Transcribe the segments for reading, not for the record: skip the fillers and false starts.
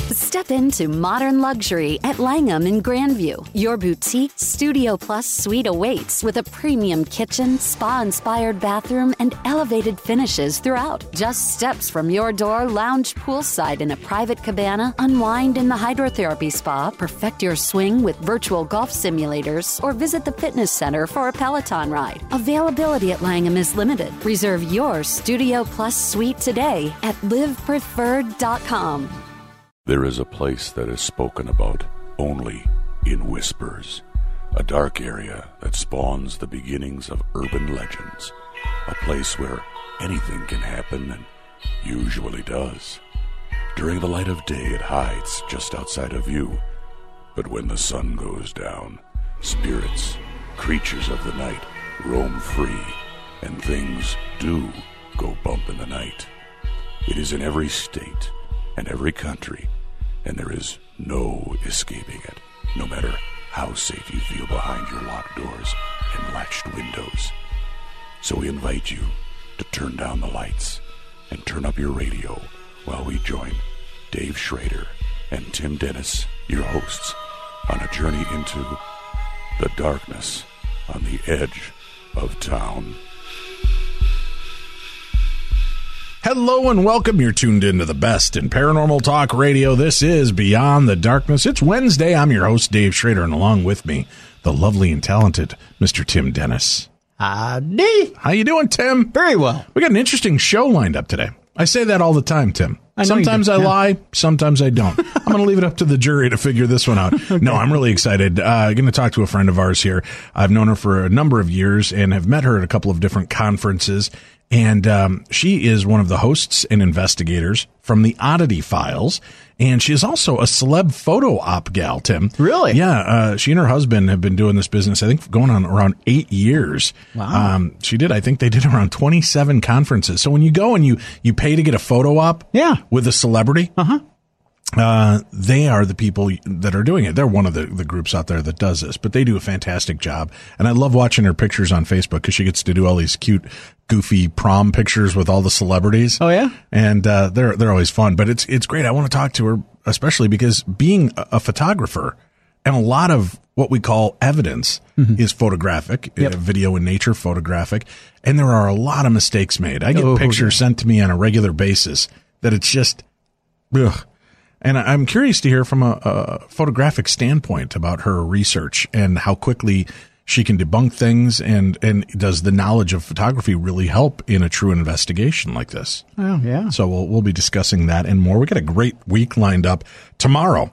Step into modern luxury at Langham in Grandview. Your boutique Studio Plus suite awaits with a premium kitchen, spa-inspired bathroom, and elevated finishes throughout. Just steps from your door, lounge poolside in a private cabana, unwind in the hydrotherapy spa, perfect your swing with virtual golf simulators, or visit the fitness center for a Peloton ride. Availability at Langham is limited. Reserve your Studio Plus suite today at livepreferred.com. There is a place that is spoken about only in whispers, a dark area that spawns the beginnings of urban legends, a place where anything can happen and usually does. During the light of day, it hides just outside of view, but when the sun goes down, spirits, creatures of the night, roam free, and things do go bump in the night. It is in every state and every country, and there is no escaping it, no matter how safe you feel behind your locked doors and latched windows. So we invite you to turn down the lights and turn up your radio while we join Dave Schrader and Tim Dennis, your hosts, on a journey into the darkness on the edge of town. Hello and welcome. You're tuned into the best in paranormal talk radio. This is Beyond the Darkness. It's Wednesday. I'm your host, Dave Schrader, and along with me, the lovely and talented Mr. Tim Dennis. Howdy. How you doing, Tim? Very well. We got an interesting show lined up today. I say that all the time, Tim. Sometimes I lie, sometimes I don't. I'm going to leave it up to the jury to figure this one out. Okay. No, I'm really excited. Going to talk to a friend of ours here. I've known her for a number of years and have met her at a couple of different conferences. And she is one of the hosts and investigators from the Oddity Files. And she is also a celeb photo op gal, Tim. Really? Yeah. She and her husband have been doing this business, I think, going on around 8 years. Wow. I think they did around 27 conferences. So when you go and you pay to get a photo op with a celebrity, they are the people that are doing it. They're one of the groups out there that does this, but they do a fantastic job. And I love watching her pictures on Facebook because she gets to do all these cute, goofy prom pictures with all the celebrities. Oh yeah. And, they're always fun, but it's great. I want to talk to her, especially because being a photographer and a lot of what we call evidence is photographic, video in nature, photographic. And there are a lot of mistakes made. I get pictures sent to me on a regular basis that it's just, ugh. And I'm curious to hear from a photographic standpoint about her research and how quickly she can debunk things, and does the knowledge of photography really help in a true investigation like this? Oh, yeah. So we'll be discussing that and more. We got a great week lined up. Tomorrow,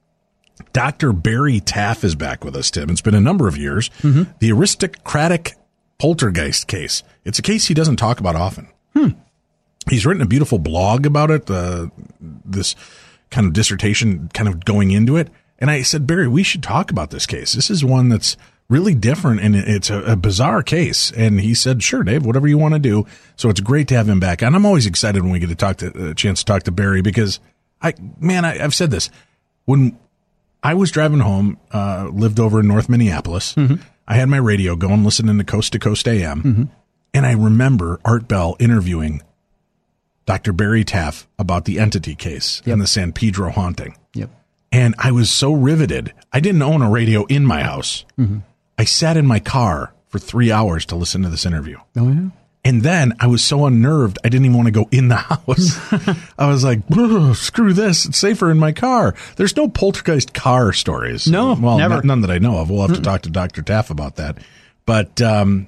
Dr. Barry Taff is back with us, Tim. It's been a number of years. The aristocratic poltergeist case. It's a case he doesn't talk about often. He's written a beautiful blog about it, this kind of dissertation kind of going into it. And I said, Barry, we should talk about this case. This is one that's really different, and it's a bizarre case. And he said, sure, Dave, whatever you want to do. So it's great to have him back. And I'm always excited when we get to a chance to talk to Barry, because I've said this. When I was driving home, lived over in North Minneapolis, I had my radio going, listening to Coast AM. And I remember Art Bell interviewing Dr. Barry Taff about the entity case and the San Pedro haunting. And I was so riveted. I didn't own a radio in my house. I sat in my car for 3 hours to listen to this interview. Oh, yeah. And then I was so unnerved, I didn't even want to go in the house. I was like, screw this. It's safer in my car. There's no poltergeist car stories. No, well, never. None that I know of. We'll have to talk to Dr. Taff about that. But then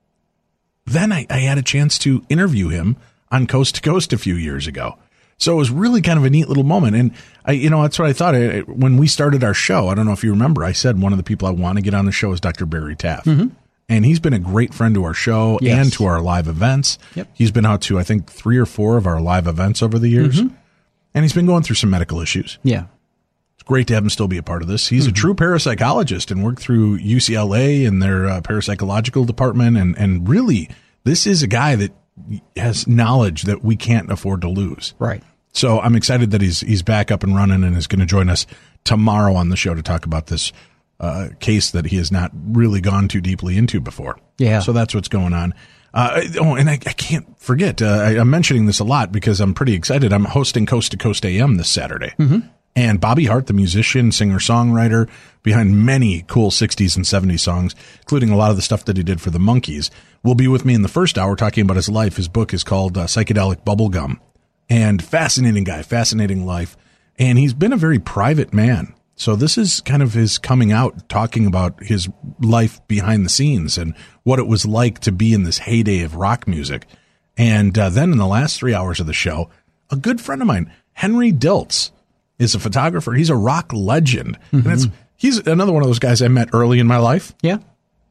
I had a chance to interview him on Coast to Coast a few years ago. So it was really kind of a neat little moment. And that's what I thought. When we started our show, I don't know if you remember, I said one of the people I want to get on the show is Dr. Barry Taff. And he's been a great friend to our show and to our live events. He's been out to, I think, 3 or 4 of our live events over the years. And he's been going through some medical issues. It's great to have him still be a part of this. He's a true parapsychologist and worked through UCLA and their parapsychological department. And really, this is a guy that has knowledge that we can't afford to lose. Right. So I'm excited that he's back up and running and is going to join us tomorrow on the show to talk about this case that he has not really gone too deeply into before. Yeah. So that's what's going on. And I can't forget, I'm mentioning this a lot because I'm pretty excited. I'm hosting Coast to Coast AM this Saturday. And Bobby Hart, the musician, singer-songwriter behind many cool 60s and 70s songs, including a lot of the stuff that he did for the Monkees, will be with me in the first hour talking about his life. His book is called Psychedelic Bubblegum. And fascinating guy, fascinating life. And he's been a very private man. So this is kind of his coming out, talking about his life behind the scenes and what it was like to be in this heyday of rock music. And then in the last 3 hours of the show, a good friend of mine, Henry Diltz, is a photographer. He's a rock legend. Mm-hmm. And he's another one of those guys I met early in my life. Yeah.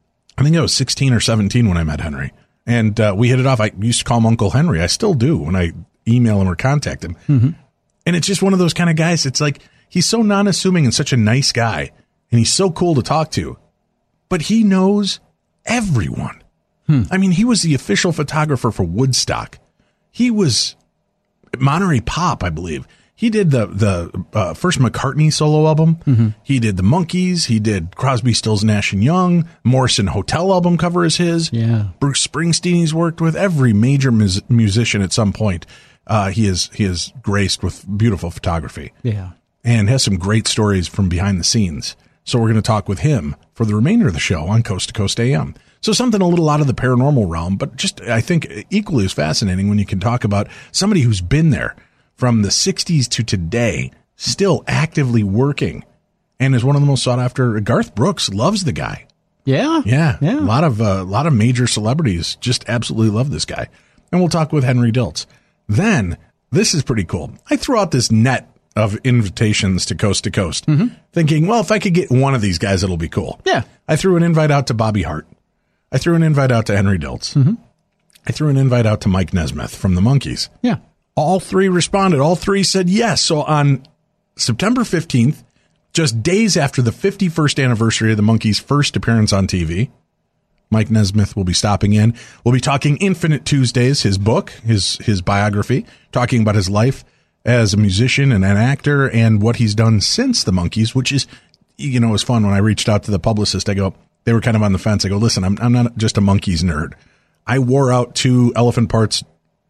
I think I was 16 or 17 when I met Henry. And we hit it off. I used to call him Uncle Henry. I still do when I email him or contact him. Mm-hmm. And it's just one of those kind of guys. It's like he's so non-assuming and such a nice guy. And he's so cool to talk to. But he knows everyone. I mean, he was the official photographer for Woodstock. He was Monterey Pop, I believe. He did the first McCartney solo album. Mm-hmm. He did the Monkees. He did Crosby, Stills, Nash & Young. Morrison Hotel album cover is his. Yeah. Bruce Springsteen he's worked with. Every major musician at some point he is graced with beautiful photography. Yeah. And has some great stories from behind the scenes. So we're going to talk with him for the remainder of the show on Coast to Coast AM. So something a little out of the paranormal realm, but just I think equally as fascinating when you can talk about somebody who's been there from the 60s to today, still actively working, and is one of the most sought after. Garth Brooks loves the guy. Yeah. Yeah. A lot of major celebrities just absolutely love this guy. And we'll talk with Henry Diltz. Then, this is pretty cool. I threw out this net of invitations to Coast, thinking, well, if I could get one of these guys, it'll be cool. Yeah. I threw an invite out to Bobby Hart. I threw an invite out to Henry Diltz. Mm-hmm. I threw an invite out to Mike Nesmith from the Monkees. Yeah. All three responded. All three said yes. So on September 15th, just days after the 51st anniversary of the Monkees' first appearance on TV, Mike Nesmith will be stopping in. We'll be talking Infinite Tuesdays, his book, his biography, talking about his life as a musician and an actor and what he's done since the Monkees, which is, you know, it was fun. When I reached out to the publicist, they were kind of on the fence. I go, listen, I'm not just a Monkees nerd. I wore out 2 Elephant Parts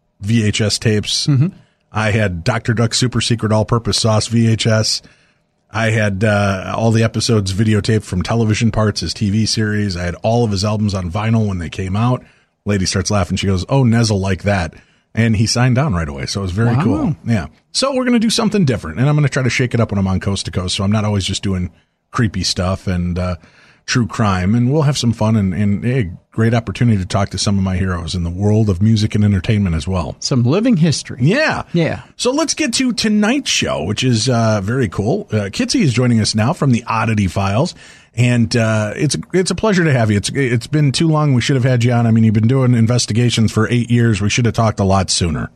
VHS tapes. Mm-hmm. I had Dr. Duck's Super Secret All-Purpose Sauce VHS. I had all the episodes videotaped from Television Parts, his TV series. I had all of his albums on vinyl when they came out. Lady starts laughing. She goes, oh, Nez'll like that. And he signed on right away. So it was very cool. Yeah. So we're going to do something different. And I'm going to try to shake it up when I'm on Coast to Coast. So I'm not always just doing creepy stuff and true crime. And we'll have some fun and a great opportunity to talk to some of my heroes in the world of music and entertainment as well. Some living history. Yeah. Yeah. So let's get to tonight's show, which is very cool. Kitsy is joining us now from the Oddity Files. And it's a pleasure to have you. It's been too long. We should have had you on. I mean, you've been doing investigations for 8 years. We should have talked a lot sooner.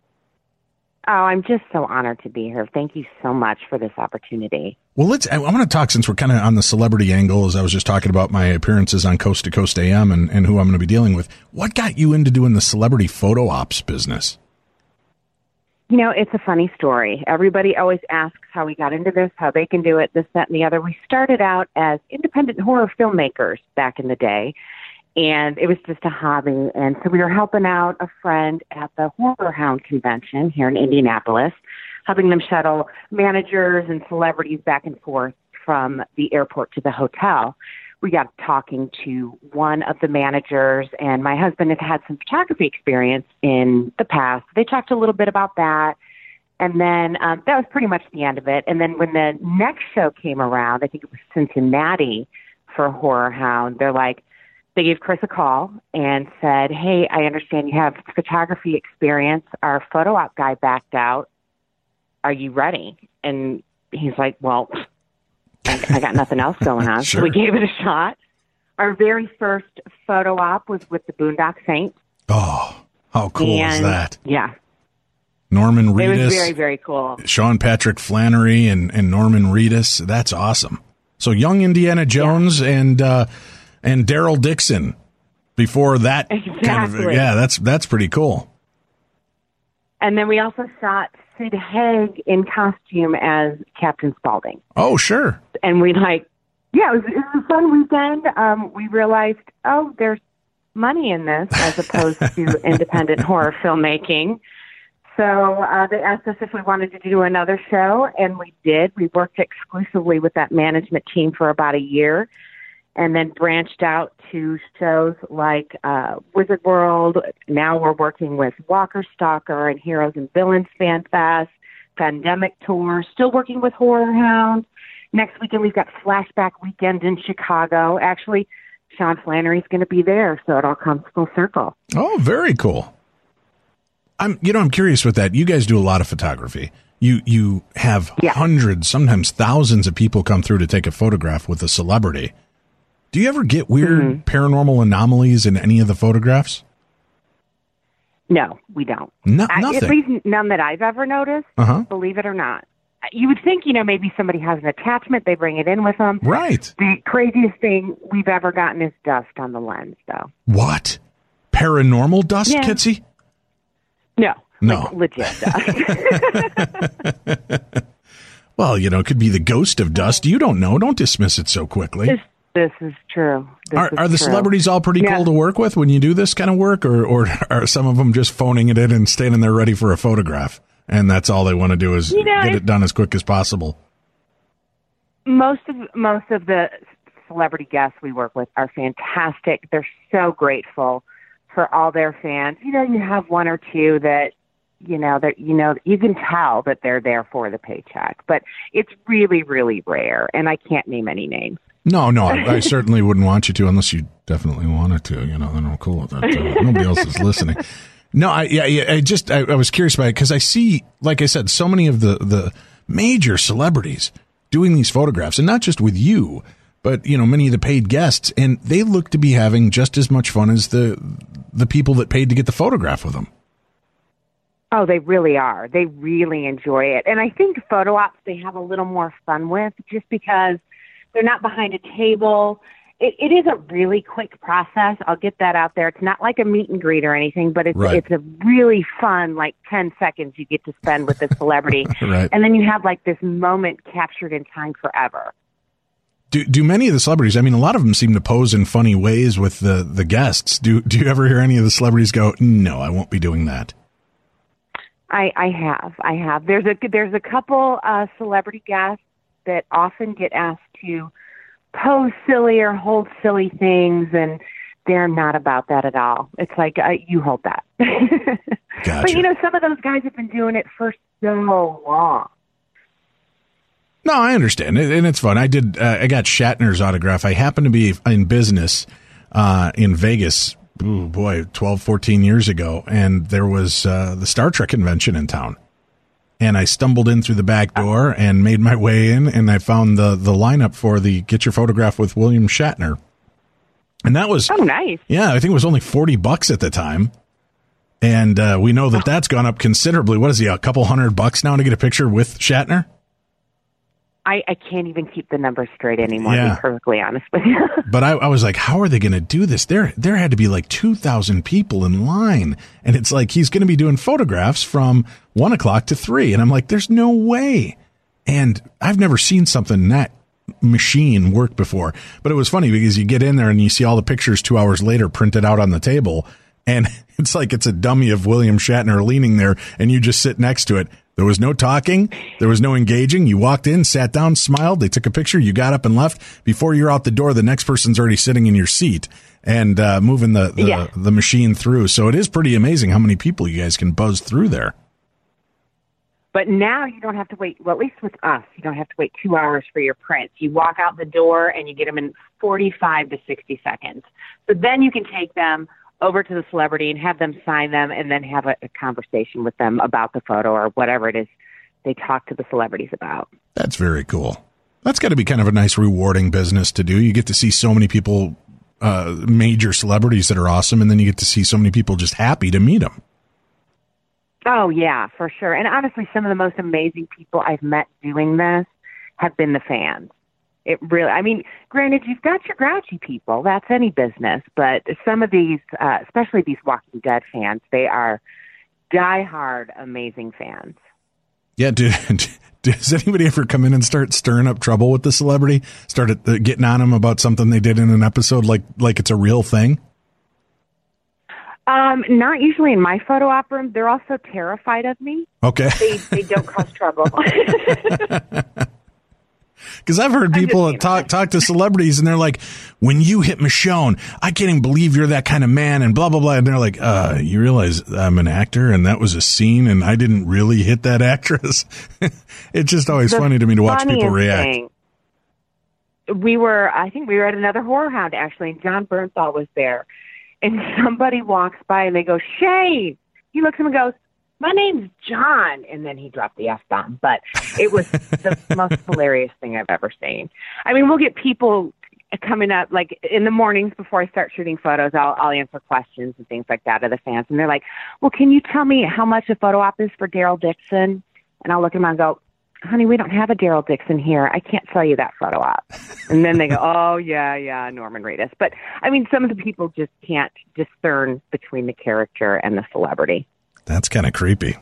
Oh, I'm just so honored to be here. Thank you so much for this opportunity. Well, I want to talk, since we're kind of on the celebrity angle, as I was just talking about my appearances on Coast to Coast AM and who I'm going to be dealing with. What got you into doing the celebrity photo ops business? You know, it's a funny story. Everybody always asks how we got into this, how they can do it, this, that, and the other. We started out as independent horror filmmakers back in the day, and it was just a hobby. And so we were helping out a friend at the Horror Hound convention here in Indianapolis, helping them shuttle managers and celebrities back and forth from the airport to the hotel. We got talking to one of the managers, and my husband had had some photography experience in the past. They talked a little bit about that, and then that was pretty much the end of it. And then when the next show came around, I think it was Cincinnati for Horror Hound, they gave Chris a call and said, hey, I understand you have photography experience. Our photo op guy backed out. Are you ready? And he's like, well, I got nothing else going on. Sure. So we gave it a shot. Our very first photo op was with the Boondock Saints. Oh, how cool is that? Yeah. Norman Reedus. It was very, very cool. Sean Patrick Flannery and Norman Reedus. That's awesome. So young Indiana Jones and Daryl Dixon before that. Exactly. That's pretty cool. And then we also shot Sid Haig in costume as Captain Spaulding. Oh, sure. And it was a fun weekend. We realized, there's money in this as opposed to independent horror filmmaking. So they asked us if we wanted to do another show, and we did. We worked exclusively with that management team for about a year, and then branched out to shows like Wizard World. Now we're working with Walker Stalker and Heroes and Villains Fan Fest, Pandemic Tour, still working with Horror Hound. Next weekend we've got Flashback Weekend in Chicago. Actually, Sean Flannery's going to be there, so it all comes full circle. Oh, very cool. I'm curious with that. You guys do a lot of photography. You have hundreds, sometimes thousands of people come through to take a photograph with a celebrity. Do you ever get weird paranormal anomalies in any of the photographs? No, we don't. Nothing. At least none that I've ever noticed, believe it or not. You would think, maybe somebody has an attachment, they bring it in with them. Right. The craziest thing we've ever gotten is dust on the lens, though. What? Paranormal dust, Kitsy? No. No. Like legit dust. Well, it could be the ghost of dust. You don't know. Don't dismiss it so quickly. This is true. Are the celebrities all pretty cool to work with when you do this kind of work, or are some of them just phoning it in and standing there ready for a photograph, and that's all they want to do is get it done as quick as possible? Most of the celebrity guests we work with are fantastic. They're so grateful for all their fans. You have one or two that you can tell that they're there for the paycheck, but it's really, really rare, and I can't name any names. No, I certainly wouldn't want you to unless you definitely wanted to. Then I'm cool with that. Nobody else is listening. No, I was curious about it because I see, like I said, so many of the major celebrities doing these photographs, and not just with you, but many of the paid guests, and they look to be having just as much fun as the people that paid to get the photograph with them. Oh, they really are. They really enjoy it, and I think photo ops they have a little more fun with just because they're not behind a table. It is a really quick process. I'll get that out there. It's not like a meet and greet or anything, but it's a really fun, 10 seconds you get to spend with the celebrity. Right. And then you have this moment captured in time forever. Do many of the celebrities, a lot of them seem to pose in funny ways with the guests. Do you ever hear any of the celebrities go, no, I won't be doing that? I have. There's a couple celebrity guests that often get asked to pose silly or hold silly things, and they're not about that at all. It's like, you hold that. Gotcha. But, some of those guys have been doing it for so long. No, I understand. And it's fun. I got Shatner's autograph. I happened to be in business in Vegas, 12, 14 years ago, and there was the Star Trek convention in town. And I stumbled in through the back door and made my way in, and I found the lineup for the Get Your Photograph with William Shatner. And that was... Oh, nice. Yeah, I think it was only $40 at the time. And we know that's gone up considerably. What is he, a couple $100 now to get a picture with Shatner? I can't even keep the numbers straight anymore, to be perfectly honest with you. But I was like, how are they going to do this? There had to be 2,000 people in line. And it's like, he's going to be doing photographs from 1 o'clock to 3. And I'm like, there's no way. And I've never seen something that machine work before. But it was funny because you get in there and you see all the pictures 2 hours later printed out on the table. And it's like it's a dummy of William Shatner leaning there, and you just sit next to it. There was no talking. There was no engaging. You walked in, sat down, smiled. They took a picture. You got up and left. Before you're out the door, the next person's already sitting in your seat and moving the machine through. So it is pretty amazing how many people you guys can buzz through there. But now you don't have to wait. Well, at least with us, you don't have to wait 2 hours for your prints. You walk out the door and you get them in 45 to 60 seconds. So then you can take them over to the celebrity and have them sign them and then have a conversation with them about the photo or whatever it is they talk to the celebrities about. That's very cool. That's got to be kind of a nice, rewarding business to do. You get to see so many people, major celebrities that are awesome, and then you get to see so many people just happy to meet them. Oh, yeah, for sure. And honestly, some of the most amazing people I've met doing this have been the fans. It really, granted, you've got your grouchy people. That's any business. But some of these, especially these Walking Dead fans, they are diehard, amazing fans. Yeah, does anybody ever come in and start stirring up trouble with the celebrity? Start getting on them about something they did in an episode like it's a real thing? Not usually in my photo op room. They're also terrified of me. Okay. They don't cause trouble. Because I've heard people talk to celebrities, and they're like, when you hit Michonne, I can't even believe you're that kind of man, and blah, blah, blah. And they're like, you realize I'm an actor, and that was a scene, and I didn't really hit that actress. It's just always funny to me to watch people react. I think we were at another Horror Hound, actually, and John Bernthal was there. And somebody walks by, and they go, Shane! He looks at him and goes, my name's John. And then he dropped the F-bomb. But it was the most hilarious thing I've ever seen. I mean, we'll get people coming up, like in the mornings before I start shooting photos, I'll answer questions and things like that of the fans. And they're like, well, can you tell me how much a photo op is for Daryl Dixon? And I'll look at them and go, honey, we don't have a Daryl Dixon here. I can't sell you that photo op. And then they go, oh, yeah, Norman Reedus. But, I mean, some of the people just can't discern between the character and the celebrity. That's kind of creepy.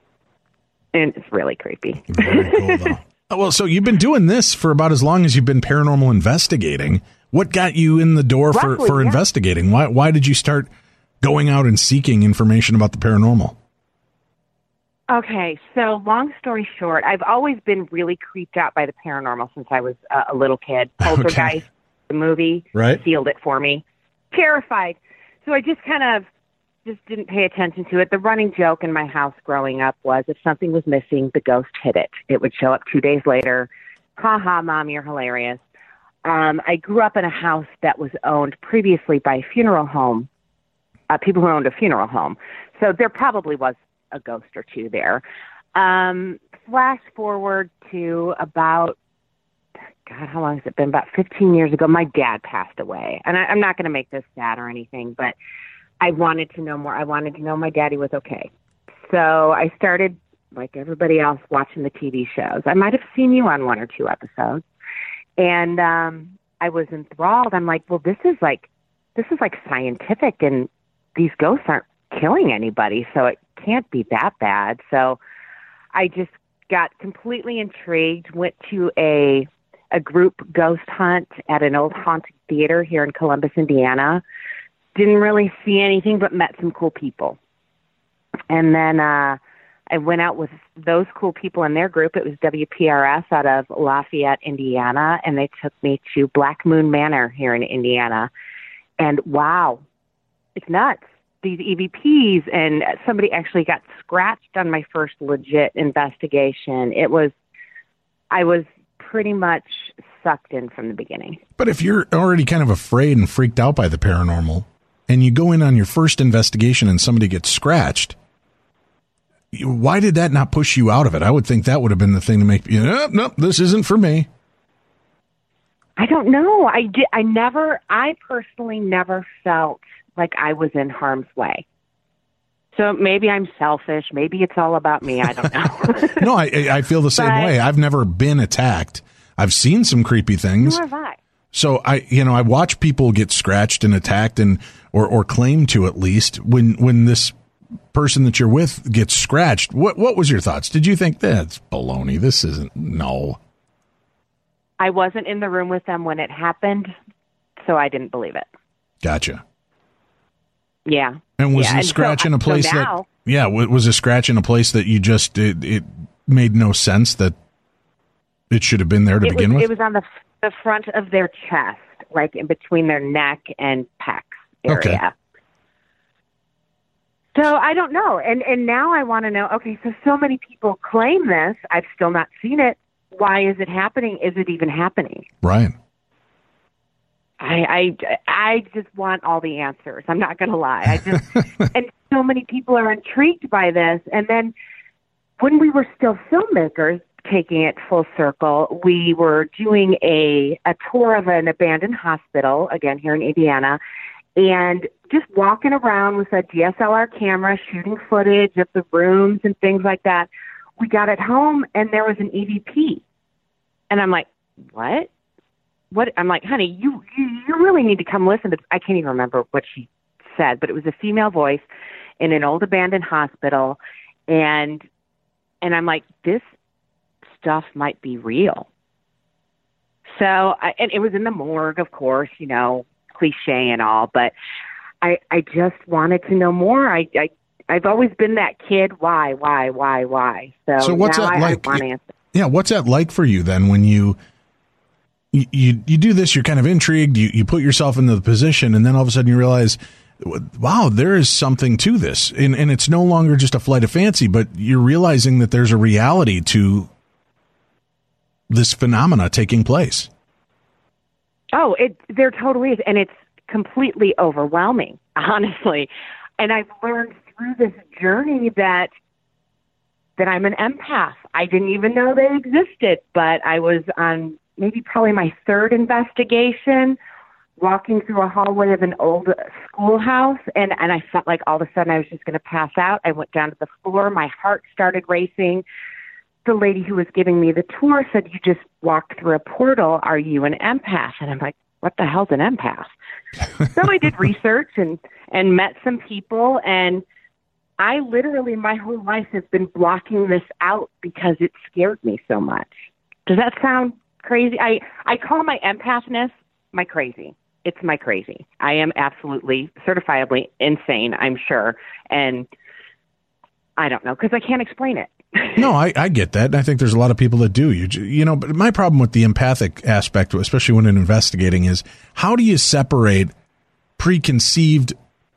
And it's really creepy. Very cool, though. Well, so you've been doing this for about as long as you've been paranormal investigating. What got you in the door for investigating? Why did you start going out and seeking information about the paranormal? Okay, so long story short, I've always been really creeped out by the paranormal since I was a little kid. Poltergeist, the movie, sealed it for me. Terrified. So I just didn't pay attention to it. The running joke in my house growing up was if something was missing, the ghost hid it. It would show up 2 days later. Ha ha, Mom, you're hilarious. I grew up in a house that was owned previously by a funeral home, people who owned a funeral home. So there probably was a ghost or two there. Flash forward to about, God, how long has it been? About 15 years ago, my dad passed away. And I'm not going to make this sad or anything, but I wanted to know more. I wanted to know my daddy was okay. So I started, like everybody else, watching the TV shows. I might have seen you on 1 or 2 episodes. And I was enthralled. I'm like, well, this is like scientific, and these ghosts aren't killing anybody, so it can't be that bad. So I just got completely intrigued, went to a group ghost hunt at an old haunted theater here in Columbus, Indiana. Didn't really see anything, but met some cool people. And then I went out with those cool people in their group. It was WPRS out of Lafayette, Indiana, and they took me to Black Moon Manor here in Indiana. And wow, it's nuts. These EVPs, and somebody actually got scratched on my first legit investigation. I was pretty much sucked in from the beginning. But if you're already kind of afraid and freaked out by the paranormal, and you go in on your first investigation and somebody gets scratched, why did that not push you out of it? I would think that would have been the thing to make you, nope, this isn't for me. I don't know. I personally never felt like I was in harm's way. So maybe I'm selfish. Maybe it's all about me. I don't know. No, I feel the same way. I've never been attacked. I've seen some creepy things. Nor have I. So I watch people get scratched and attacked or claim to, at least when this person that you're with gets scratched. What was your thoughts? Did you think that's baloney? This isn't, no. I wasn't in the room with them when it happened, so I didn't believe it. Gotcha. Yeah. And was the scratch in a place was a scratch in a place that you just, it made no sense that it should have been there to begin with? It was on the front of their chest, like in between their neck and pecs area. Okay. So I don't know. And now I want to know, okay, so many people claim this. I've still not seen it. Why is it happening? Is it even happening? Right. I just want all the answers. I'm not going to lie. And so many people are intrigued by this. And then when we were still filmmakers, taking it full circle, we were doing a tour of an abandoned hospital, again, here in Indiana, and just walking around with a DSLR camera, shooting footage of the rooms and things like that. We got it home, and there was an EVP. And I'm like, what? I'm like, honey, you really need to come listen to this. I can't even remember what she said, but it was a female voice in an old abandoned hospital. And I'm like, this stuff might be real. So, and it was in the morgue, of course, cliche and all, but I just wanted to know more. I've always been that kid. Why? So what's now that like? I want answers. Yeah, what's that like for you then when you do this? You're kind of intrigued. You put yourself into the position, and then all of a sudden you realize, wow, there is something to this, and it's no longer just a flight of fancy, but you're realizing that there's a reality to this phenomena taking place. Oh, there totally is, and it's completely overwhelming, honestly. And I've learned through this journey that I'm an empath. I didn't even know they existed, but I was on probably my third investigation, walking through a hallway of an old schoolhouse, and I felt like all of a sudden I was just going to pass out. I went down to the floor. My heart started racing. The lady who was giving me the tour said, "You just walked through a portal. Are you an empath?" And I'm like, what the hell's an empath? So I did research and met some people, and I literally my whole life has been blocking this out because it scared me so much. Does that sound crazy? I call my empathness my crazy. It's my crazy. I am absolutely certifiably insane, I'm sure. And I don't know, because I can't explain it. No, I get that. And I think there's a lot of people that do. But my problem with the empathic aspect, especially when in investigating, is how do you separate preconceived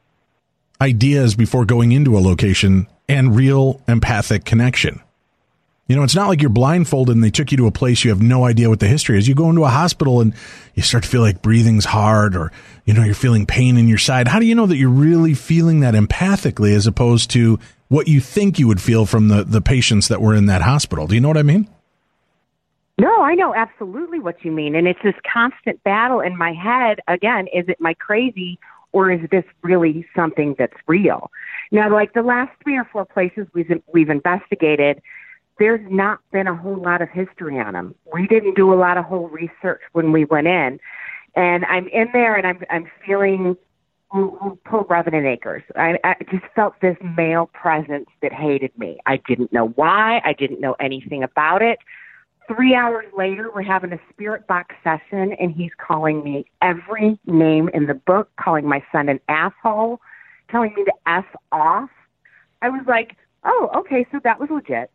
ideas before going into a location and real empathic connection? It's not like you're blindfolded and they took you to a place you have no idea what the history is. You go into a hospital and you start to feel like breathing's hard, or, you're feeling pain in your side. How do you know that you're really feeling that empathically as opposed to what you think you would feel from the patients that were in that hospital? Do you know what I mean? No, I know absolutely what you mean. And it's this constant battle in my head. Again, is it my crazy, or is this really something that's real? Now, like the last 3 or 4 places we've investigated, there's not been a whole lot of history on them. We didn't do a lot of whole research when we went in. And I'm in there and I'm feeling Poe Revenant Acres. I just felt this male presence that hated me. I didn't know why. I didn't know anything about it. 3 hours later, we're having a spirit box session, and he's calling me every name in the book, calling my son an asshole, telling me to F off. I was like, oh, okay, so that was legit.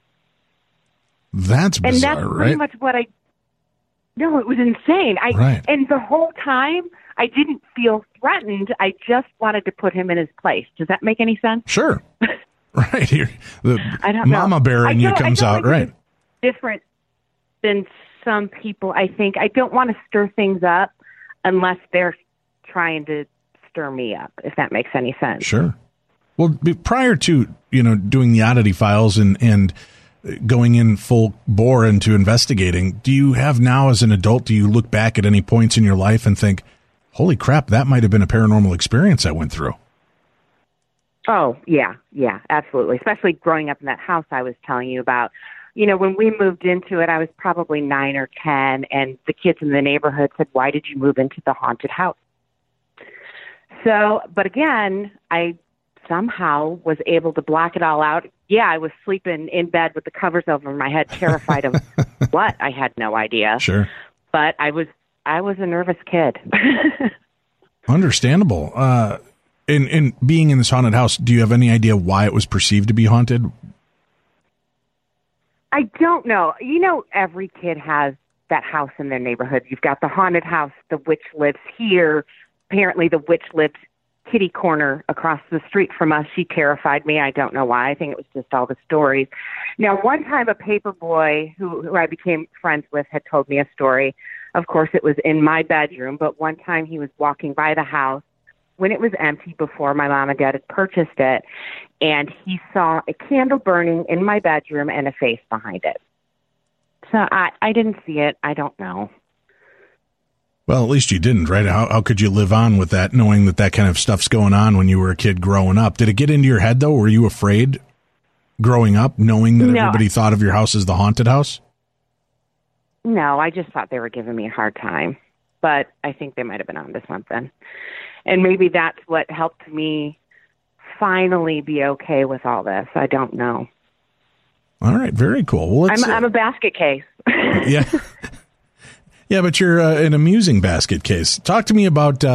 That's bizarre, and that's pretty much what No, it was insane. Right. And the whole time, I didn't feel threatened. I just wanted to put him in his place. Does that make any sense? Sure. Right. The I don't know. mama bear in you comes out, right? Different than some people, I think. I don't want to stir things up unless they're trying to stir me up, if that makes any sense. Sure. Well, prior to, doing the Oddity Files and going in full bore into investigating, do you have now as an adult, do you look back at any points in your life and think, holy crap, that might have been a paranormal experience I went through? Oh, yeah, absolutely. Especially growing up in that house I was telling you about. When we moved into it, I was probably 9 or 10, and the kids in the neighborhood said, why did you move into the haunted house? So, but again, I somehow was able to block it all out. Yeah, I was sleeping in bed with the covers over my head, terrified of what? I had no idea. Sure. But I was a nervous kid. Understandable. In being in this haunted house, do you have any idea why it was perceived to be haunted? I don't know. Every kid has that house in their neighborhood. You've got the haunted house, the witch lives here. Apparently the witch lived kitty corner across the street from us. She terrified me. I don't know why. I think it was just all the stories. Now, one time a paper boy who I became friends with had told me a story. Of course, it was in my bedroom, but one time he was walking by the house when it was empty before my mom and dad had purchased it, and he saw a candle burning in my bedroom and a face behind it. So I didn't see it. I don't know. Well, at least you didn't, right? How could you live on with that, knowing that kind of stuff's going on when you were a kid growing up? Did it get into your head, though? Were you afraid growing up, knowing that everybody thought of your house as the haunted house? No, I just thought they were giving me a hard time. But I think they might have been onto something. And maybe that's what helped me finally be okay with all this. I don't know. All right, very cool. Well, I'm a basket case. Yeah. Yeah, but you're an amusing basket case. Talk to me about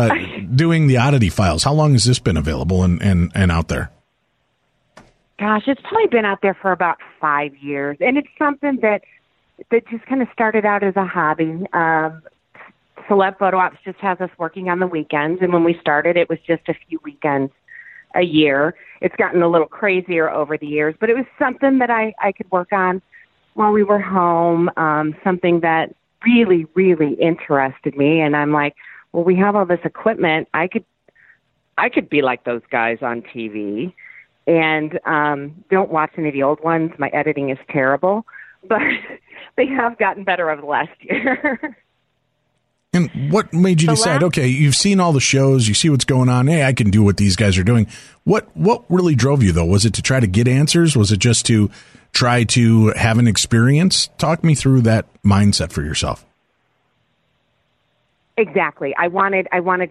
doing the Oddity Files? How long has this been available and out there? Gosh, it's probably been out there for about 5 years, and it's something that just kind of started out as a hobby. Celeb Photo Ops just has us working on the weekends, and when we started, it was just a few weekends a year. It's gotten a little crazier over the years, but it was something that I could work on while we were home, something that really, really interested me, and I'm like, well, we have all this equipment. I could be like those guys on TV, and don't watch any of the old ones. My editing is terrible, but they have gotten better over the last year. And what made you decide, okay, you've seen all the shows, you see what's going on, hey, I can do what these guys are doing. What really drove you, though? Was it to try to get answers? Was it just to try to have an experience? Talk me through that mindset for yourself. Exactly. I wanted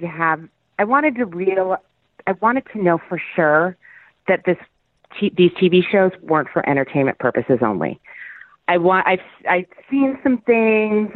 to know for sure that these TV shows weren't for entertainment purposes only. I'd seen some things.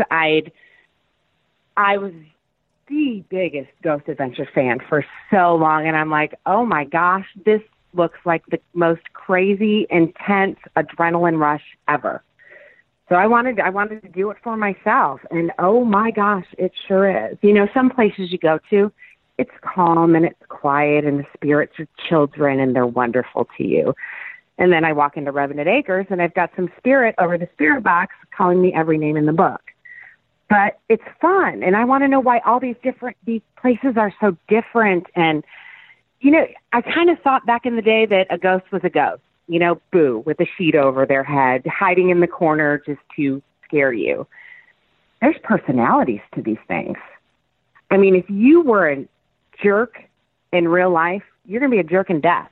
I was the biggest Ghost Adventure fan for so long, and I'm like, oh my gosh, this looks like the most crazy, intense adrenaline rush ever. So I wanted to do it for myself, and oh my gosh, it sure is. You know, some places you go to, it's calm and it's quiet, and the spirits are children, and they're wonderful to you. And then I walk into Revenant Acres, and I've got some spirit over the spirit box calling me every name in the book. But it's fun, and I want to know why all these places are so different. And, you know, I kind of thought back in the day that a ghost was a ghost, you know, boo, with a sheet over their head, hiding in the corner just to scare you. There's personalities to these things. I mean, if you were a jerk in real life, you're going to be a jerk in death.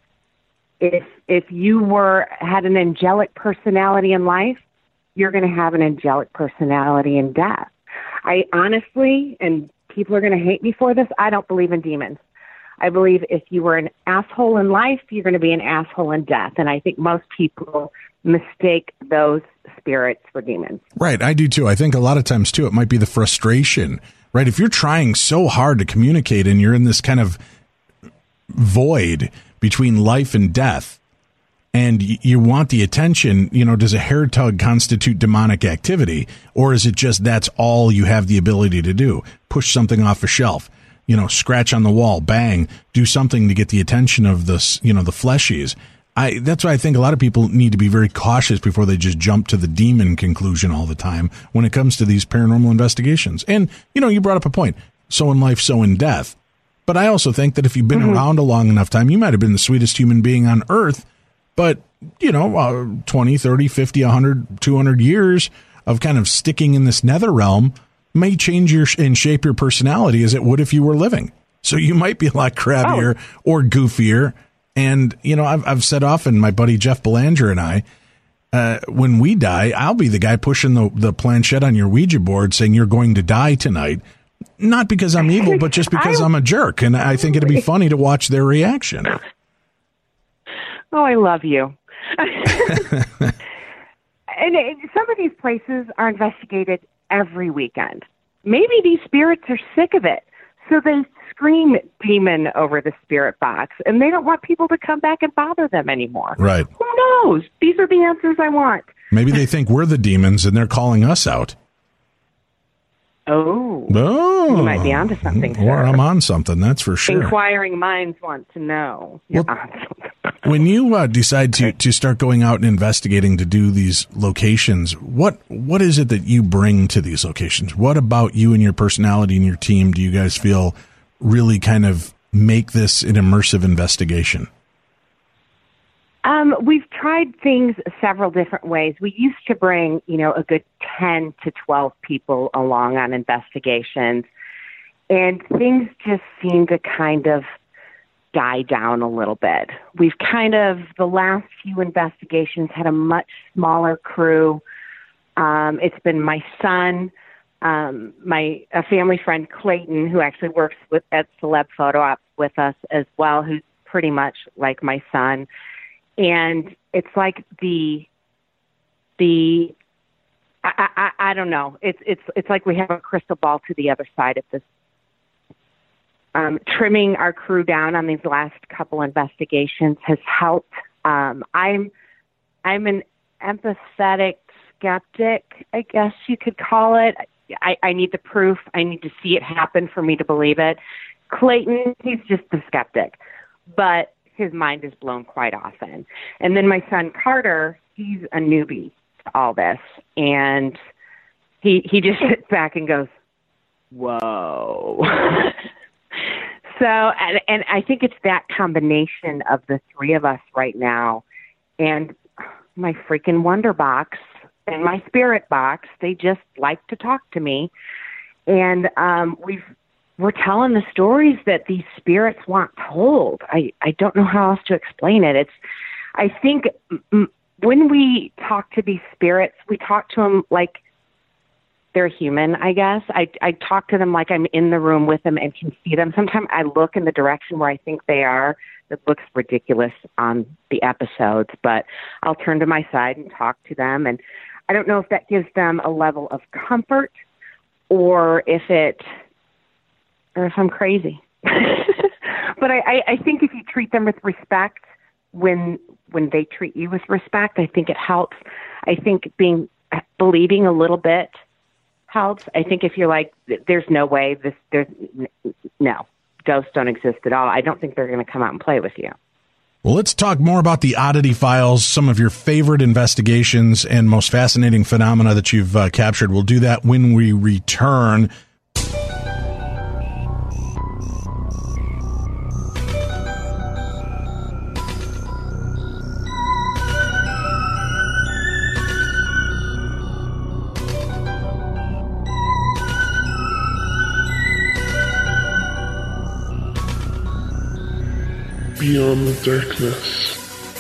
If you had an angelic personality in life, you're going to have an angelic personality in death. I honestly, and people are going to hate me for this, I don't believe in demons. I believe if you were an asshole in life, you're going to be an asshole in death. And I think most people mistake those spirits for demons. Right. I do too. I think a lot of times too, it might be the frustration, right? If you're trying so hard to communicate and you're in this kind of void between life and death, and you want the attention, you know, does a hair tug constitute demonic activity, or is it just that's all you have the ability to do? Push something off a shelf, you know, scratch on the wall, bang, do something to get the attention of the, you know, the fleshies. That's why I think a lot of people need to be very cautious before they just jump to the demon conclusion all the time when it comes to these paranormal investigations. And, you know, you brought up a point. So in life, so in death. But I also think that if you've been around a long enough time, you might have been the sweetest human being on earth. But, you know, 20, 30, 50, 100, 200 years of kind of sticking in this nether realm may change and shape your personality as it would if you were living. So you might be a lot crabbier or goofier. And, you know, I've said often, my buddy Jeff Belanger and I, when we die, I'll be the guy pushing the planchette on your Ouija board saying you're going to die tonight. Not because I'm evil, but just because I'm a jerk. And I think it'd be funny to watch their reaction. Oh, I love you. And some of these places are investigated every weekend. Maybe these spirits are sick of it, so they scream demon over the spirit box, and they don't want people to come back and bother them anymore. Right. Who knows? These are the answers I want. Maybe they think we're the demons, and they're calling us out. Oh, you might be onto something, sir. Or I'm on something, that's for sure. Inquiring minds want to know. Well, when you decide to start going out and investigating to do these locations, what is it that you bring to these locations? What about you and your personality and your team do you guys feel really kind of make this an immersive investigation? We've tried things several different ways. We used to bring, you know, a good 10 to 12 people along on investigations, and things just seem to kind of die down a little bit. We've the last few investigations had a much smaller crew. It's been my son, a family friend, Clayton, who actually works at Celeb Photo Ops with us as well, who's pretty much like my son. And it's like I don't know. It's like we have a crystal ball to the other side of this. trimming our crew down on these last couple investigations has helped. I'm an empathetic skeptic, I guess you could call it. I need the proof. I need to see it happen for me to believe it. Clayton, he's just the skeptic, but his mind is blown quite often. And then my son Carter, he's a newbie to all this, and he just sits back and goes, whoa. So, and I think it's that combination of the three of us right now, and my freaking wonder box and my spirit box. They just like to talk to me, and we're telling the stories that these spirits want told. I don't know how else to explain it. I think when we talk to these spirits, we talk to them like they're human, I guess. I talk to them like I'm in the room with them and can see them. Sometimes I look in the direction where I think they are. It looks ridiculous on the episodes, but I'll turn to my side and talk to them. And I don't know if that gives them a level of comfort or if I'm crazy. But I think if you treat them with respect, when they treat you with respect, I think it helps. I think believing a little bit helps. I think if you're like, there's no way no, ghosts don't exist at all, I don't think they're going to come out and play with you. Well, let's talk more about the Oddity Files, some of your favorite investigations and most fascinating phenomena that you've captured. We'll do that when we return. Beyond the darkness.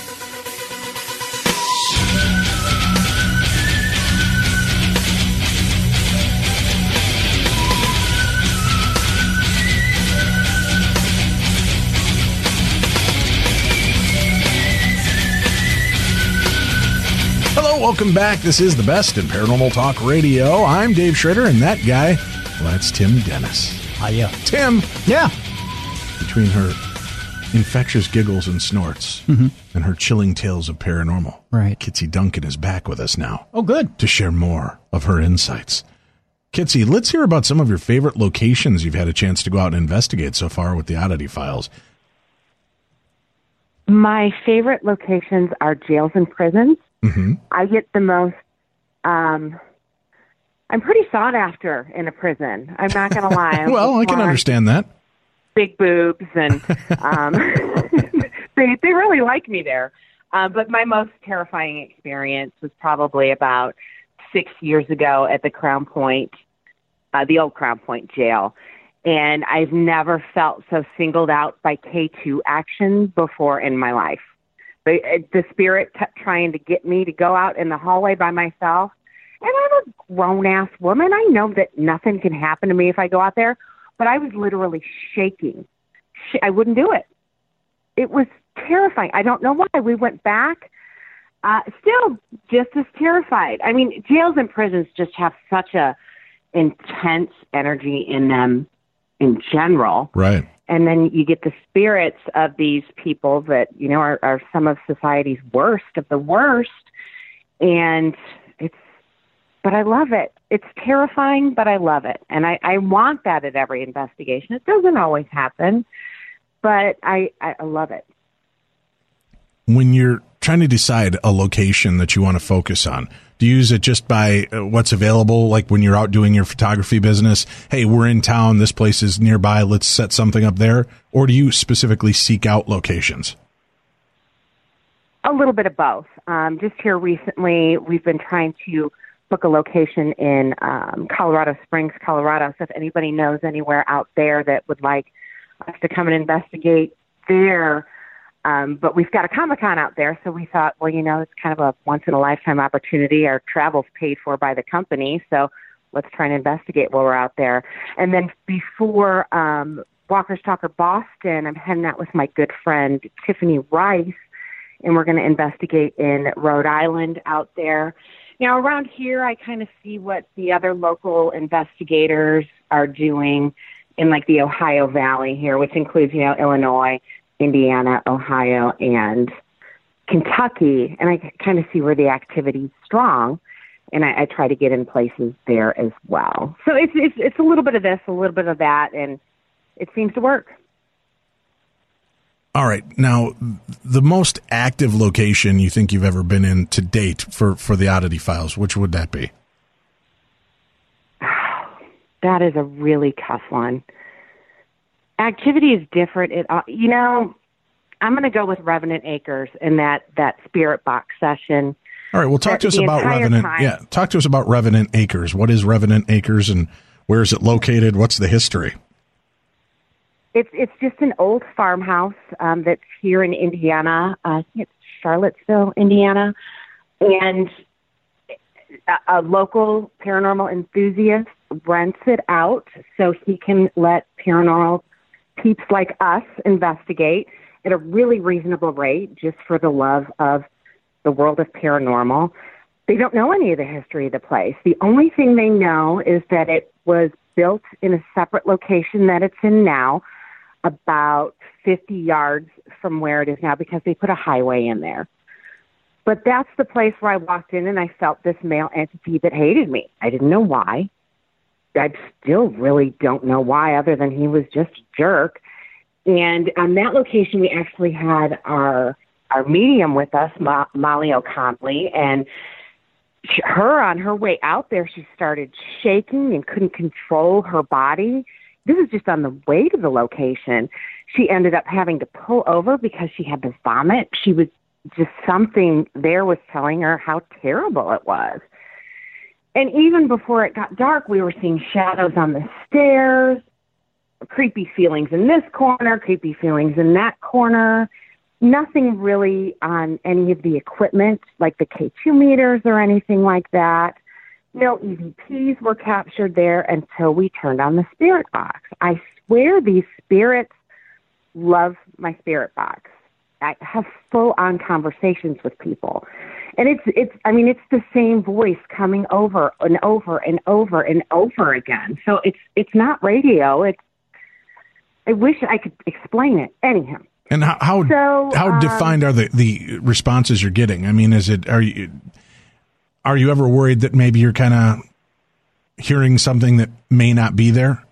Hello, welcome back. This is the best in Paranormal Talk Radio. I'm Dave Schrader, and that guy, well, that's Tim Dennis. Hiya. Tim! Yeah. Between her infectious giggles and snorts and her chilling tales of paranormal, right, Kitsy Duncan is back with us now. Oh, good. To share more of her insights. Kitsy, let's hear about some of your favorite locations you've had a chance to go out and investigate so far with the Oddity Files. My favorite locations are jails and prisons. Mm-hmm. I get the most, I'm pretty sought after in a prison. I'm not going to lie. Well, I can understand that. Big boobs, and they really like me there. But my most terrifying experience was probably about 6 years ago at the Crown Point, the old Crown Point jail. And I've never felt so singled out by K2 action before in my life. The spirit kept trying to get me to go out in the hallway by myself. And I'm a grown-ass woman. I know that nothing can happen to me if I go out there. But I was literally shaking. I wouldn't do it. It was terrifying. I don't know why. We went back, still just as terrified. I mean, jails and prisons just have such a intense energy in them in general. Right. And then you get the spirits of these people that, are some of society's worst of the worst. And but I love it. It's terrifying, but I love it. And I want that at every investigation. It doesn't always happen, but I love it. When you're trying to decide a location that you want to focus on, do you use it just by what's available? Like when you're out doing your photography business, hey, we're in town, this place is nearby, let's set something up there? Or do you specifically seek out locations? A little bit of both. Just here recently, we've been trying to book a location in Colorado Springs, Colorado. So if anybody knows anywhere out there that would like us to come and investigate there, but we've got a Comic-Con out there, so we thought, well, it's kind of a once-in-a-lifetime opportunity. Our travel's paid for by the company, so let's try and investigate while we're out there. And then before Walker's Talker Boston, I'm heading out with my good friend Tiffany Rice, and we're going to investigate in Rhode Island out there. Around here, I kind of see what the other local investigators are doing, in like the Ohio Valley here, which includes, Illinois, Indiana, Ohio, and Kentucky. And I kind of see where the activity's strong, and I try to get in places there as well. So it's a little bit of this, a little bit of that, and it seems to work. All right. Now, the most active location you think you've ever been in to date for the Oddity Files, which would that be? That is a really tough one. Activity is different. I'm going to go with Revenant Acres and that Spirit Box session. All right. Well, talk to us about Revenant. Yeah. Talk to us about Revenant Acres. What is Revenant Acres and where is it located? What's the history? It's just an old farmhouse that's here in Indiana. I think it's Charlottesville, Indiana. And a local paranormal enthusiast rents it out so he can let paranormal peeps like us investigate at a really reasonable rate just for the love of the world of paranormal. They don't know any of the history of the place. The only thing they know is that it was built in a separate location that it's in now, about 50 yards from where it is now, because they put a highway in there. But that's the place where I walked in and I felt this male entity that hated me. I didn't know why. I still really don't know why, other than he was just a jerk. And on that location, we actually had our medium with us, Molly O'Connelly, and her, on her way out there, she started shaking and couldn't control her body. This is just on the way to the location. She ended up having to pull over because she had to vomit. She was just, something there was telling her how terrible it was. And even before it got dark, we were seeing shadows on the stairs, creepy feelings in this corner, creepy feelings in that corner. Nothing really on any of the equipment, like the K2 meters or anything like that. No EVPs were captured there until we turned on the Spirit Box. I swear these spirits love my Spirit Box. I have full-on conversations with people. And it's the same voice coming over and over and over and over again. So it's not radio. I wish I could explain it. Anyhow. And how defined are the responses you're getting? I mean, are you ever worried that maybe you're kind of hearing something that may not be there?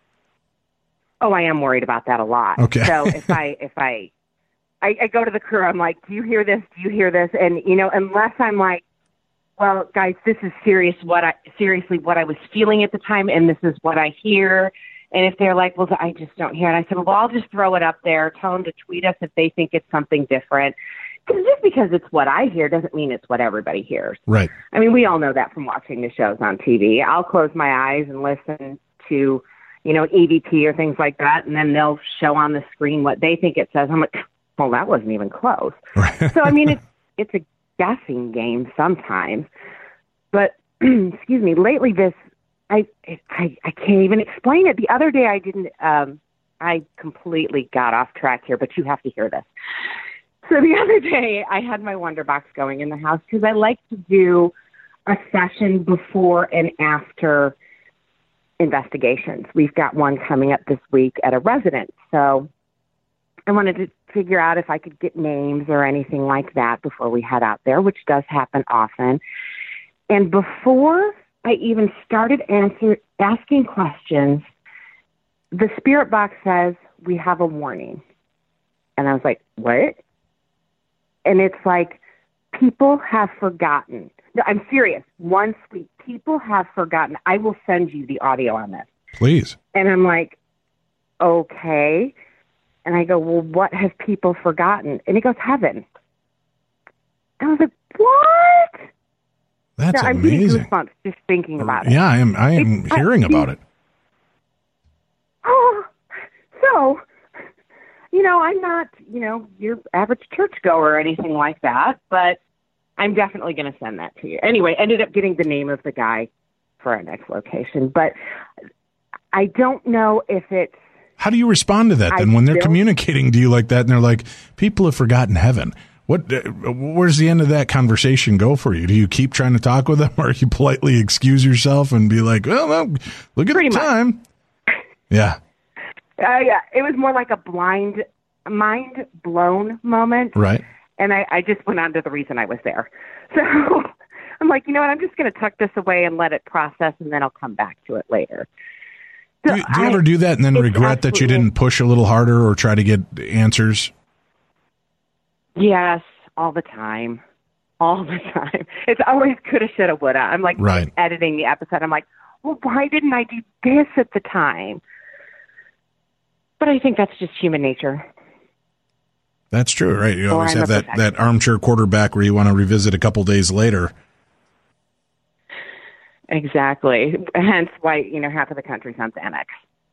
Oh, I am worried about that a lot. Okay. So if I go to the crew, I'm like, do you hear this? Do you hear this? And, unless I'm like, well, guys, this is seriously what I was feeling at the time, and this is what I hear. And if they're like, well, I just don't hear it, I said, well, I'll just throw it up there, tell them to tweet us if they think it's something different. Just because it's what I hear doesn't mean it's what everybody hears. Right. I mean, we all know that from watching the shows on TV. I'll close my eyes and listen to, EVP or things like that, and then they'll show on the screen what they think it says. I'm like, well, that wasn't even close. Right. So, I mean, it's a guessing game sometimes. But, excuse me, lately I can't even explain it. The other day I completely got off track here, but you have to hear this. So the other day, I had my Wonder Box going in the house because I like to do a session before and after investigations. We've got one coming up this week at a residence. So I wanted to figure out if I could get names or anything like that before we head out there, which does happen often. And before I even started asking questions, the Spirit Box says, we have a warning. And I was like, what? And it's like, people have forgotten. No, I'm serious. Once people have forgotten. I will send you the audio on this. Please. And I'm like, okay. And I go, well, what have people forgotten? And he goes, heaven. And I was like, what? That's so amazing. I'm getting goosebumps just thinking about it. Yeah, I am hearing about it. Oh, so, I'm not, your average churchgoer or anything like that, but I'm definitely going to send that to you. Anyway, ended up getting the name of the guy for our next location, but I don't know if it's... How do you respond to that then when they're communicating to you like that and they're like, people have forgotten heaven? Where's the end of that conversation go for you? Do you keep trying to talk with them, or you politely excuse yourself and be like, well, look at the time? Yeah. It was more like a mind blown moment. Right. And I just went on to the reason I was there. So I'm like, you know what? I'm just going to tuck this away and let it process, and then I'll come back to it later. So do you ever do that and then regret that you didn't push a little harder or try to get answers? Yes, all the time. All the time. It's always coulda, shoulda, woulda. I'm like editing the episode. I'm like, well, why didn't I do this at the time? But I think that's just human nature. That's true, right? You always have that armchair quarterback where you want to revisit a couple days later. Exactly. Hence why, half of the country's on Xanax.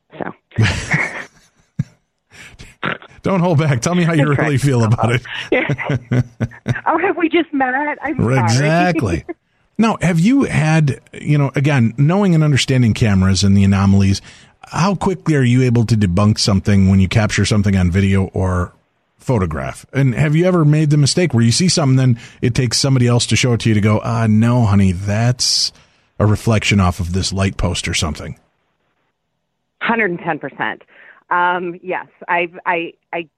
So. Don't hold back. Tell me how you really feel about it. Oh, have we just met? I'm sorry. Exactly. Now, have you had, again, knowing and understanding cameras and the anomalies, how quickly are you able to debunk something when you capture something on video or photograph? And have you ever made the mistake where you see something, then it takes somebody else to show it to you to go, no, honey, that's a reflection off of this light post or something? 110%. Yes, I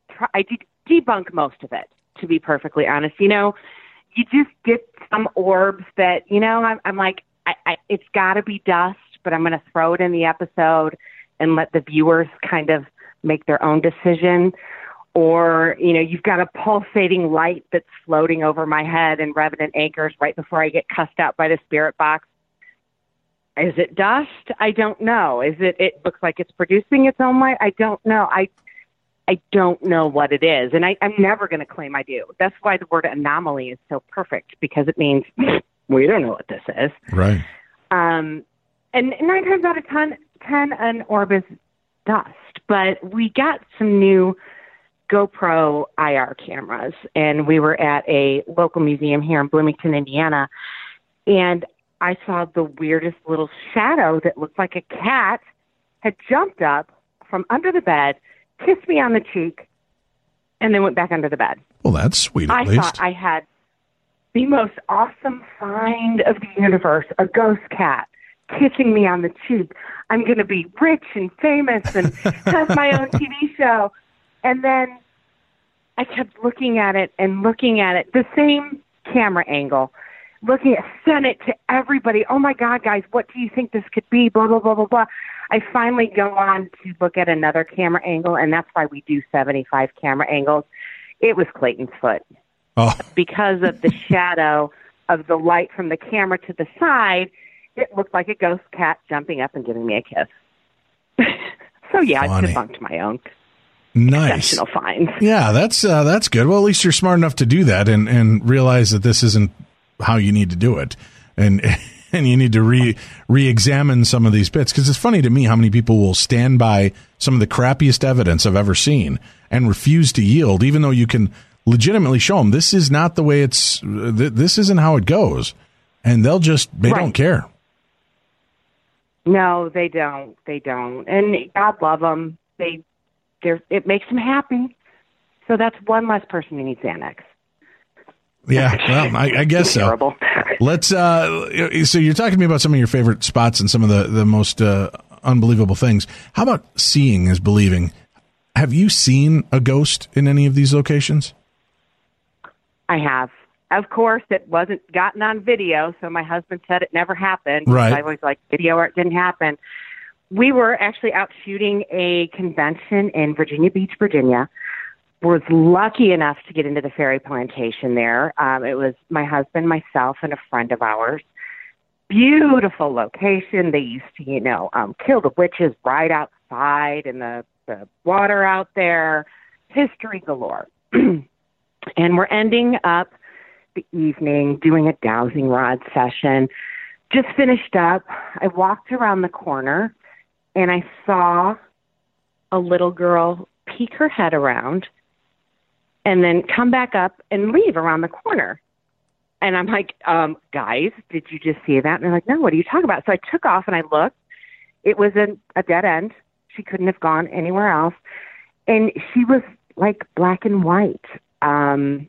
debunk most of it, to be perfectly honest. You just get some orbs that, I'm like, it's got to be dust, but I'm going to throw it in the episode and let the viewers kind of make their own decision. Or, you've got a pulsating light that's floating over my head and Revenant anchors right before I get cussed out by the spirit box. Is it dust? I don't know. It looks like it's producing its own light? I don't know. I don't know what it is. And I'm never going to claim I do. That's why the word anomaly is so perfect, because it means we don't know what this is. Right. And 9 times out of 10, an orb is dust. But we got some new GoPro IR cameras, and we were at a local museum here in Bloomington, Indiana, and I saw the weirdest little shadow that looked like a cat had jumped up from under the bed, kissed me on the cheek, and then went back under the bed. Well, that's sweet, at I least. thought I had the most awesome find of the universe, a ghost cat kissing me on the cheek. I'm going to be rich and famous and have my own TV show. And then I kept looking at it, the same camera angle, sent it to everybody. Oh, my God, guys, what do you think this could be? Blah, blah, blah, blah, blah. I finally go on to look at another camera angle, and that's why we do 75 camera angles. It was Clayton's foot. Oh. Because of the shadow of the light from the camera to the side, it looked like a ghost cat jumping up and giving me a kiss. So, yeah, Funny. I debunked my own. Nice. Exceptional finds. Yeah, that's good. Well, at least you're smart enough to do that and realize that this isn't how you need to do it. And you need to re-examine some of these bits, because it's funny to me how many people will stand by some of the crappiest evidence I've ever seen and refuse to yield, even though you can legitimately show them this is not the way this isn't how it goes. And they don't care. No, they don't. And God love them. It makes them happy. So that's one less person who needs Xanax. Yeah, well, I guess so. Terrible. Let's. So you're talking to me about some of your favorite spots and some of the most unbelievable things. How about seeing is believing? Have you seen a ghost in any of these locations? I have. Of course, it wasn't gotten on video, so my husband said it never happened. Right. I was like, video or it didn't happen. We were actually out shooting a convention in Virginia Beach, Virginia. Was lucky enough to get into the Fairy Plantation there. It was my husband, myself, and a friend of ours. Beautiful location. They used to, kill the witches right outside in the water out there. History galore. And we're ending up the evening doing a dowsing rod session. Just finished up. I walked around the corner, and I saw a little girl peek her head around and then come back up and leave around the corner. And I'm like, guys, did you just see that? And they're like, no, what are you talking about? So I took off and I looked. It was a dead end. She couldn't have gone anywhere else. And she was like black and white. I'm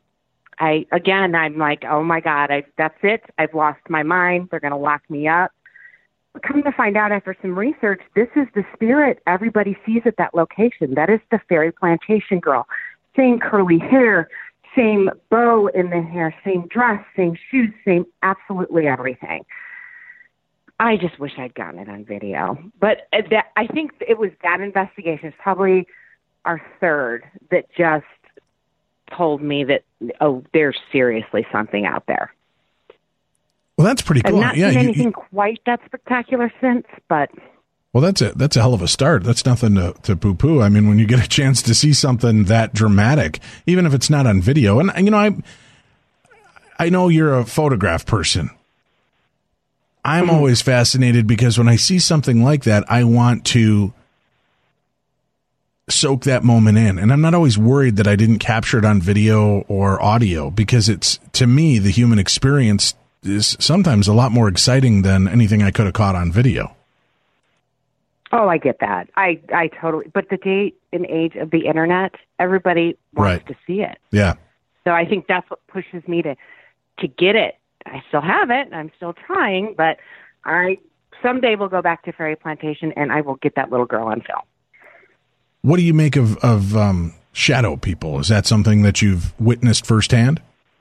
like, oh my God, that's it. I've lost my mind. They're going to lock me up. come to find out after some research, this is the spirit everybody sees at that location. That is the Fairy Plantation girl. Same curly hair, same bow in the hair, same dress, same shoes, same absolutely everything. I just wish I'd gotten it on video. But I think it was that investigation. It's probably our third that just told me that, oh, there's seriously something out there. Well, that's pretty cool. I've not seen anything quite that spectacular since, but... Well, that's a hell of a start. That's nothing to poo-poo. I mean, when you get a chance to see something that dramatic, even if it's not on video, and you know, I know you're a photograph person. I'm always fascinated because when I see something like that, I want to soak that moment in, and I'm not always worried that I didn't capture it on video or audio, because it's, to me, the human experience is sometimes a lot more exciting than anything I could have caught on video. Oh, I get that. I totally, but the day and age of the internet, everybody wants to see it. Yeah. So I think that's what pushes me to get it. I still have it. I'm still trying, but someday we'll go back to Fairy Plantation and I will get that little girl on film. What do you make of shadow people? Is that something that you've witnessed firsthand?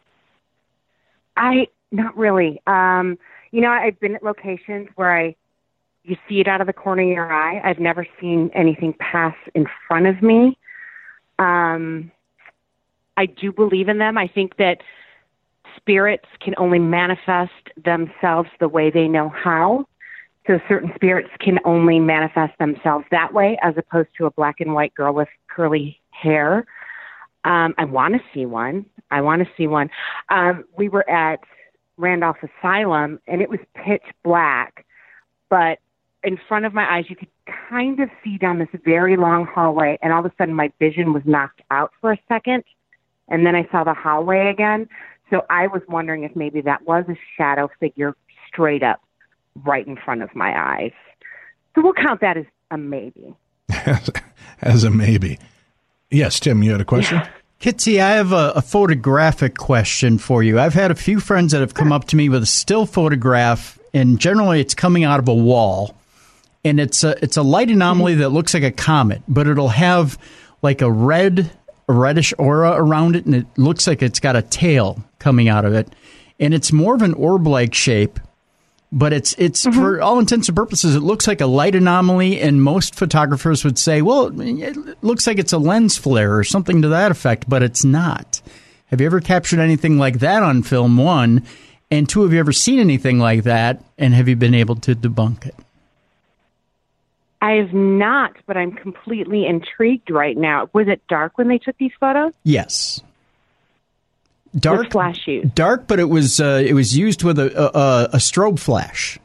Not really. You know, I've been at locations where you see it out of the corner of your eye. I've never seen anything pass in front of me. I do believe in them. I think that spirits can only manifest themselves the way they know how. So certain spirits can only manifest themselves that way, as opposed to a black and white girl with curly hair. I want to see one. We were at Randolph Asylum, and it was pitch black, but in front of my eyes, you could kind of see down this very long hallway, and all of a sudden my vision was knocked out for a second, and then I saw the hallway again. So I was wondering if maybe that was a shadow figure straight up right in front of my eyes. So we'll count that as a maybe. As a maybe. Yes, Tim, you had a question? Yeah. Kitsy, I have a photographic question for you. I've had a few friends that have come up to me with a still photograph, and generally it's coming out of a wall, and it's a light anomaly that looks like a comet, but it'll have like a reddish aura around it, and it looks like it's got a tail coming out of it, and it's more of an orb-like shape. But it's for all intents and purposes, it looks like a light anomaly, and most photographers would say, well, it looks like it's a lens flare or something to that effect, but it's not. Have you ever captured anything like that on film, one? And two, have you ever seen anything like that, and have you been able to debunk it? I have not, but I'm completely intrigued right now. Was it dark when they took these photos? Yes. Dark flash used? Dark, but it was used with a strobe flash.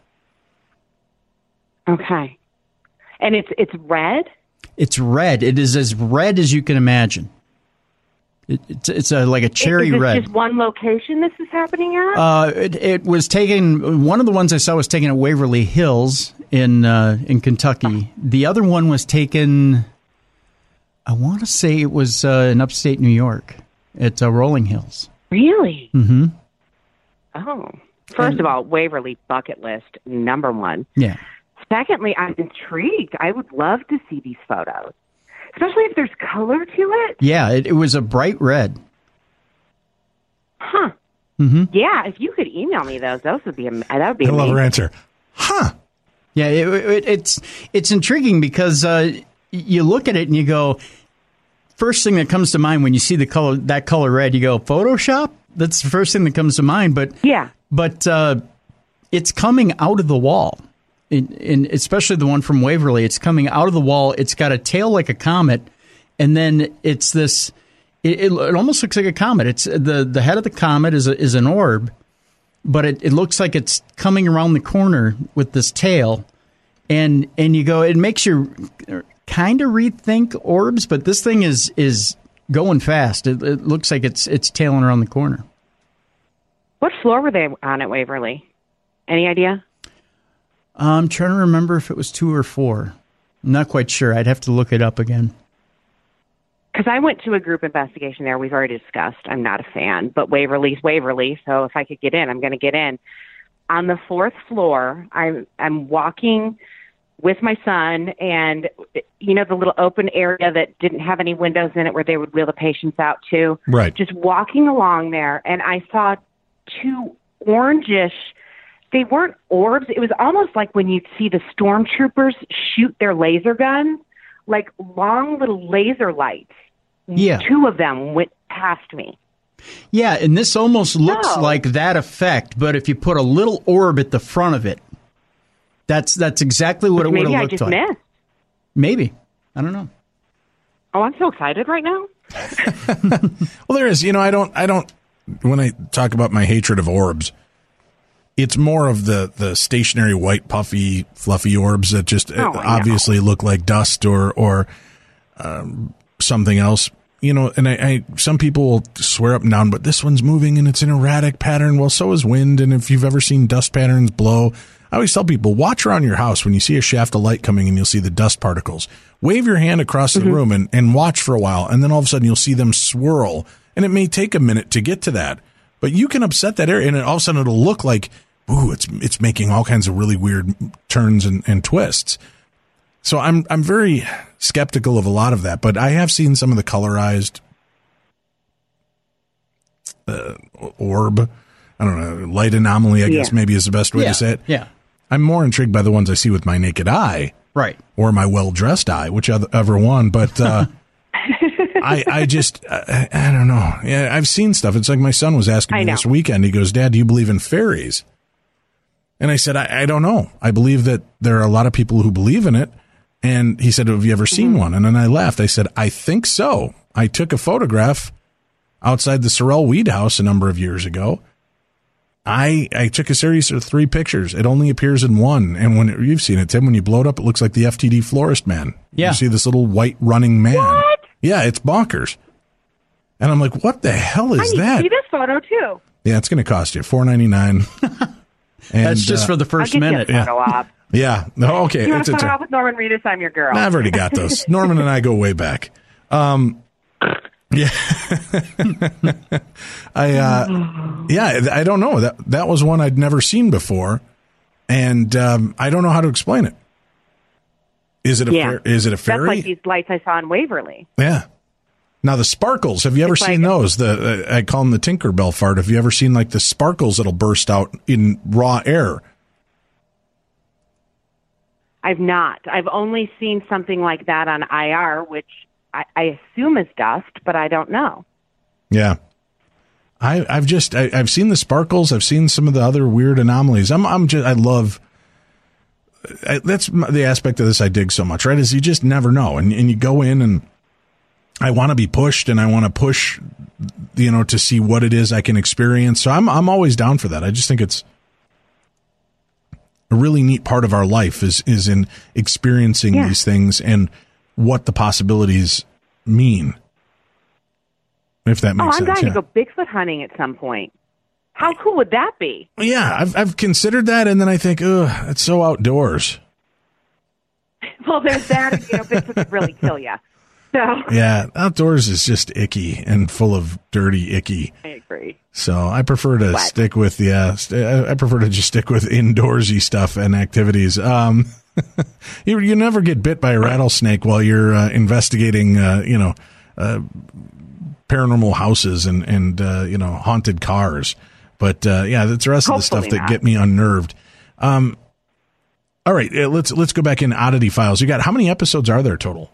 Okay, and it's red. It's red. It is as red as you can imagine. It's like a cherry red. Is this just one location this is happening at? It was taken. One of the ones I saw was taken at Waverly Hills in Kentucky. The other one was taken, I want to say it was in upstate New York at Rolling Hills. Really? Mm-hmm. Oh. First of all, Waverly bucket list, number one. Yeah. Secondly, I'm intrigued. I would love to see these photos, especially if there's color to it. Yeah, it was a bright red. Huh. Mm-hmm. Yeah, if you could email me those would be that would be amazing. I love her answer. Huh. Yeah, it's intriguing because you look at it and you go, first thing that comes to mind when you see that color red, you go, Photoshop? That's the first thing that comes to mind. But yeah, but it's coming out of the wall, in especially the one from Waverly. It's coming out of the wall. It's got a tail like a comet, and then it's this. It almost looks like a comet. It's the head of the comet is an orb, but it looks like it's coming around the corner with this tail, and you go. It makes you kind of rethink orbs, but this thing is going fast. It looks like it's tailing around the corner. What floor were they on at Waverly? Any idea? I'm trying to remember if it was 2 or 4. I'm not quite sure. I'd have to look it up again. Because I went to a group investigation there. We've already discussed. I'm not a fan, but Waverly's Waverly, so if I could get in, I'm going to get in. on the 4th floor. I'm walking with my son, and you know the little open area that didn't have any windows in it where they would wheel the patients out to. Right. Just walking along there, and I saw 2 orangish. They weren't orbs. It was almost like when you'd see the stormtroopers shoot their laser guns, like long little laser lights. Yeah. 2 of them went past me. Yeah, and this almost looks like that effect, but if you put a little orb at the front of it, that's exactly what it would have Maybe I looked just like. missed. Maybe. I don't know. Oh, I'm so excited right now. Well, there is. I don't. When I talk about my hatred of orbs, it's more of the stationary white, puffy, fluffy orbs that just obviously look like dust or something else. And I some people will swear up and down, but this one's moving and it's an erratic pattern. Well, so is wind. And if you've ever seen dust patterns blow, I always tell people, watch around your house when you see a shaft of light coming and you'll see the dust particles. Wave your hand across the room and watch for a while. And then all of a sudden you'll see them swirl. And it may take a minute to get to that, but you can upset that area and all of a sudden it'll look like, ooh, it's making all kinds of really weird turns and twists. So I'm very skeptical of a lot of that, but I have seen some of the colorized orb. I don't know, light anomaly, I guess maybe is the best way to say it. Yeah. I'm more intrigued by the ones I see with my naked eye. Right. Or my well-dressed eye, whichever one. But I just, I don't know. Yeah, I've seen stuff. It's like my son was asking me this weekend. He goes, Dad, do you believe in fairies? And I said, I don't know. I believe that there are a lot of people who believe in it. And he said, have you ever seen one? And then I laughed. I said, I think so. I took a photograph outside the Sorrel Weed House a number of years ago. I took a series of 3 pictures. It only appears in one. And when you've seen it, Tim, when you blow it up, it looks like the FTD florist man. Yeah. You see this little white running man. What? Yeah, it's bonkers. And I'm like, what the hell is I need that? to see this photo too. Yeah, it's going to cost you $4.99. That's just for the first minute. I'll get you a photo op. Yeah. No, okay. You want to photo op with Norman Reedus? I'm your girl. I've already got those. Norman and I go way back. Yeah. I don't know. That was one I'd never seen before, and I don't know how to explain it. Is it a fairy? That's like these lights I saw in Waverly. Yeah. Now the sparkles, have you ever seen those? I call them the Tinkerbell fart. Have you ever seen like the sparkles that'll burst out in raw air? I've not. I've only seen something like that on IR, which I assume is dust, but I don't know. Yeah. I've seen the sparkles. I've seen some of the other weird anomalies. That's the aspect of this I dig so much, right? Is you just never know. And you go in and I want to be pushed and I want to push, to see what it is I can experience. So I'm always down for that. I just think it's a really neat part of our life is in experiencing these things and what the possibilities mean. If that makes sense. I'm dying to go Bigfoot hunting at some point. How cool would that be? Yeah, I've considered that, and then I think, it's so outdoors. Well, there's that. Bigfoot could really kill you. So yeah, outdoors is just icky and full of dirty icky. I agree. So I prefer to stick with I prefer to just stick with indoorsy stuff and activities. You never get bit by a rattlesnake while you're investigating, paranormal houses and haunted cars. But that's the rest of the stuff that get me unnerved. All right, let's go back in Oddity Files. You got how many episodes are there total?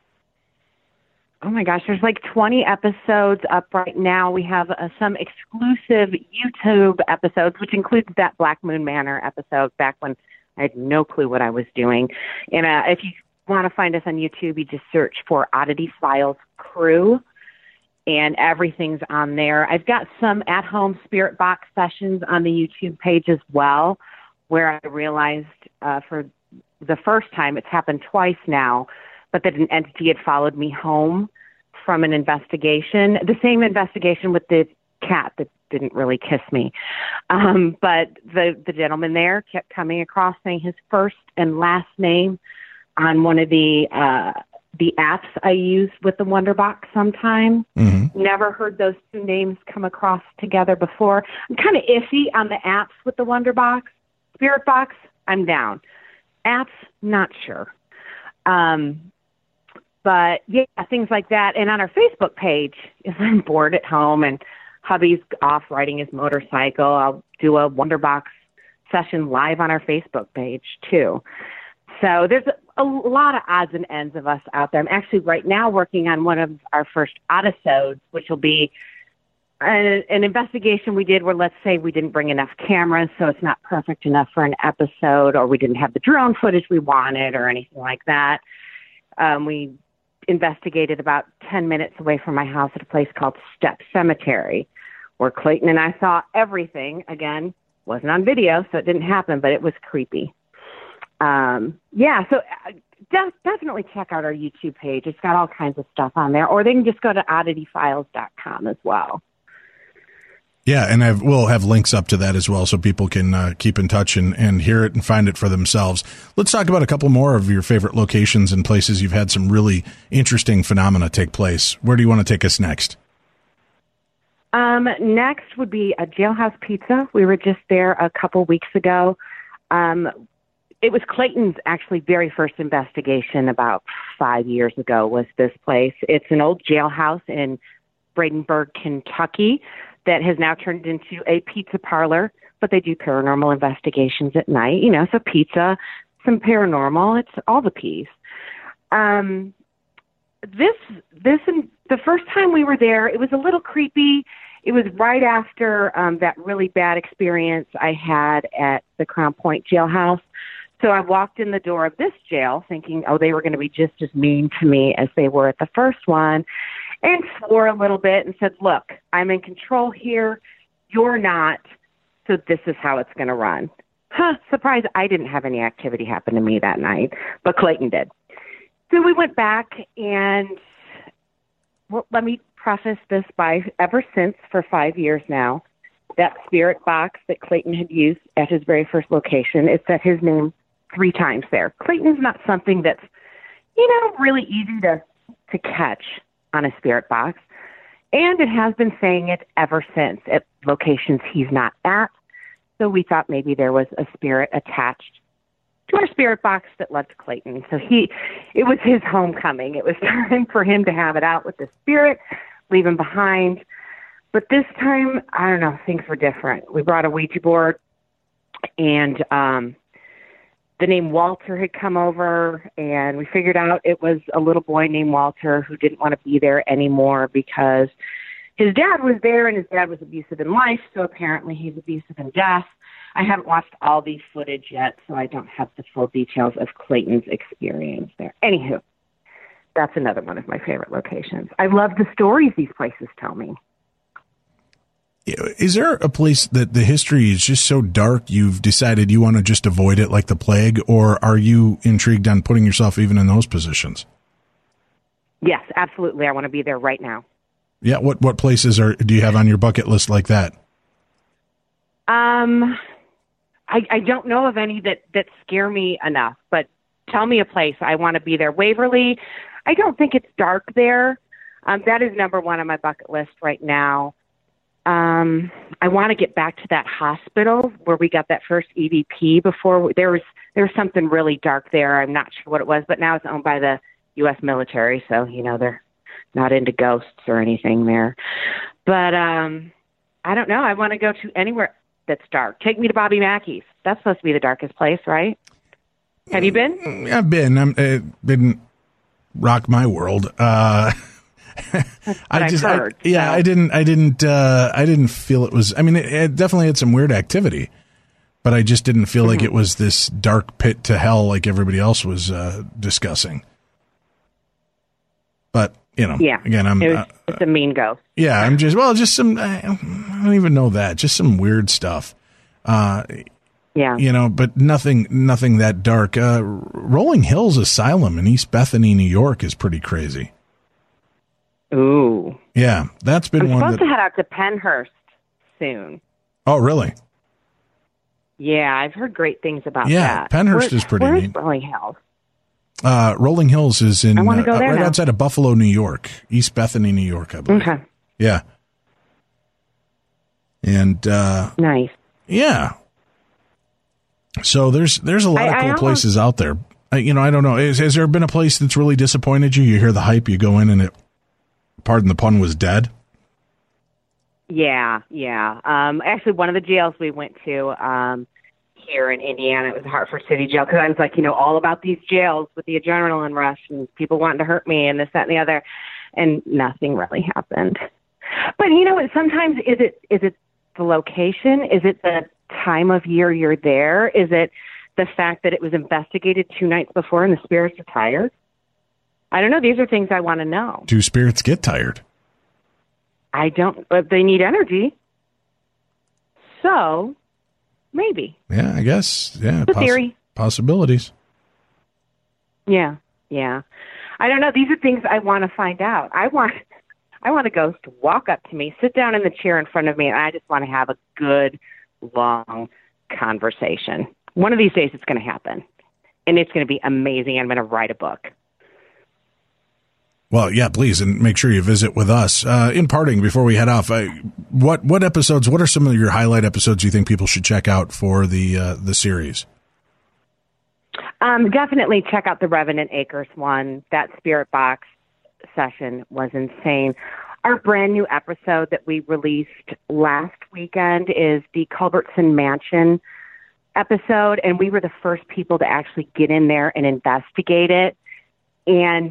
Oh my gosh, there's like 20 episodes up right now. We have some exclusive YouTube episodes, which includes that Black Moon Manor episode back when I had no clue what I was doing. And if you want to find us on YouTube, you just search for Oddity Files Crew, and everything's on there. I've got some at-home spirit box sessions on the YouTube page as well, where I realized for the first time, it's happened twice now, but that an entity had followed me home from an investigation, the same investigation with the cat that didn't really kiss me. But the gentleman there kept coming across saying his first and last name on one of the the apps I use with the Wonderbox sometimes. Mm-hmm. Never heard those two names come across together before. I'm kind of iffy on the apps with the Wonderbox. Spirit Box, I'm down. Apps, not sure. But yeah, things like that. And on our Facebook page, if I'm bored at home and hubby's off riding his motorcycle, I'll do a Wonderbox session live on our Facebook page too. So there's a lot of odds and ends of us out there. I'm actually right now working on one of our first autosodes, which will be an investigation we did where, let's say, we didn't bring enough cameras, so it's not perfect enough for an episode, or we didn't have the drone footage we wanted or anything like that. We investigated about 10 minutes away from my house at a place called Step Cemetery, where Clayton and I saw everything. Again, wasn't on video, so it didn't happen, but it was creepy. So definitely check out our YouTube page. It's got all kinds of stuff on there, or they can just go to oddityfiles.com as well. Yeah, and we'll have links up to that as well so people can keep in touch and hear it and find it for themselves. Let's talk about a couple more of your favorite locations and places you've had some really interesting phenomena take place. Where do you want to take us next? Next would be a Jailhouse Pizza. We were just there a couple weeks ago. It was Clayton's actually very first investigation about 5 years ago was this place. It's an old jailhouse in Bradenburg, Kentucky, that has now turned into a pizza parlor, but they do paranormal investigations at night. So pizza, some paranormal, it's all the P's. The first time we were there, it was a little creepy. It was right after that really bad experience I had at the Crown Point jailhouse. So I walked in the door of this jail thinking, they were going to be just as mean to me as they were at the first one, and swore a little bit and said, look, I'm in control here. You're not. So this is how it's going to run. Surprise, I didn't have any activity happen to me that night, but Clayton did. So we went back and, let me preface this by, ever since for 5 years now, that Spirit Box that Clayton had used at his very first location, it said his name 3 times there. Clayton's not something that's, really easy to catch on a Spirit Box. And it has been saying it ever since at locations he's not at. So we thought maybe there was a spirit attached to our Spirit Box that loved Clayton. So it was his homecoming. It was time for him to have it out with the spirit, leave him behind. But this time, I don't know, things were different. We brought a Ouija board, and the name Walter had come over, and we figured out it was a little boy named Walter who didn't want to be there anymore because his dad was there, and his dad was abusive in life, so apparently he's abusive in death. I haven't watched all the footage yet, so I don't have the full details of Clayton's experience there. Anywho, that's another one of my favorite locations. I love the stories these places tell me. Is there a place that the history is just so dark you've decided you want to just avoid it like the plague, or are you intrigued on putting yourself even in those positions? Yes, absolutely. I want to be there right now. Yeah. What places do you have on your bucket list like that? I don't know of any that scare me enough, but tell me a place. I want to be there. Waverly, I don't think it's dark there. That is number one on my bucket list right now. I want to get back to that hospital where we got that first EVP before. There was something really dark there. I'm not sure what it was, but now it's owned by the U.S. military, so, they're not into ghosts or anything there. But I don't know. I want to go to anywhere that's dark. Take me to Bobby Mackey's. That's supposed to be the darkest place, right? Have you been? I've been. It didn't rock my world. I didn't feel it was. I mean, it definitely had some weird activity, but I just didn't feel like it was this dark pit to hell like everybody else was discussing. But again, it's a mean ghost. Yeah, I'm just some. I don't even know that. Just some weird stuff. But nothing that dark. Rolling Hills Asylum in East Bethany, New York, is pretty crazy. Ooh. Yeah, that's been I'm one. supposed to head out to Pennhurst soon. Oh, really? Yeah, I've heard great things about that. Yeah, Pennhurst is pretty neat. Where's Rolling Hills? Rolling Hills is in I want to go there right now. outside of Buffalo, New York, East Bethany, New York, I believe. Okay. Yeah. And Nice. yeah. So there's a lot of cool places out there. I don't know. Has there been a place that's really disappointed you? You hear the hype, you go in, and it, pardon the pun, was dead? Yeah. Actually, one of the jails we went to here in Indiana, it was Hartford City Jail, because I was like, all about these jails with the adrenaline rush and people wanting to hurt me and this, that, and the other, and nothing really happened. But sometimes is it the location? Is it the time of year you're there? Is it the fact that it was investigated 2 nights before and the spirits are tired? I don't know. These are things I want to know. Do spirits get tired? I don't, but they need energy. So, maybe. Yeah, I guess. Yeah. The theory. Possibilities. Yeah. I don't know. These are things I want to find out. I want a ghost to walk up to me, sit down in the chair in front of me, and I just want to have a good, long conversation. One of these days it's going to happen, and it's going to be amazing. I'm going to write a book. Well, yeah, please, and make sure you visit with us. In parting, before we head off, what episodes, what are some of your highlight episodes you think people should check out for the series? Definitely check out the Revenant Acres one. That spirit box session was insane. Our brand new episode that we released last weekend is the Culbertson Mansion episode, and we were the first people to actually get in there and investigate it. And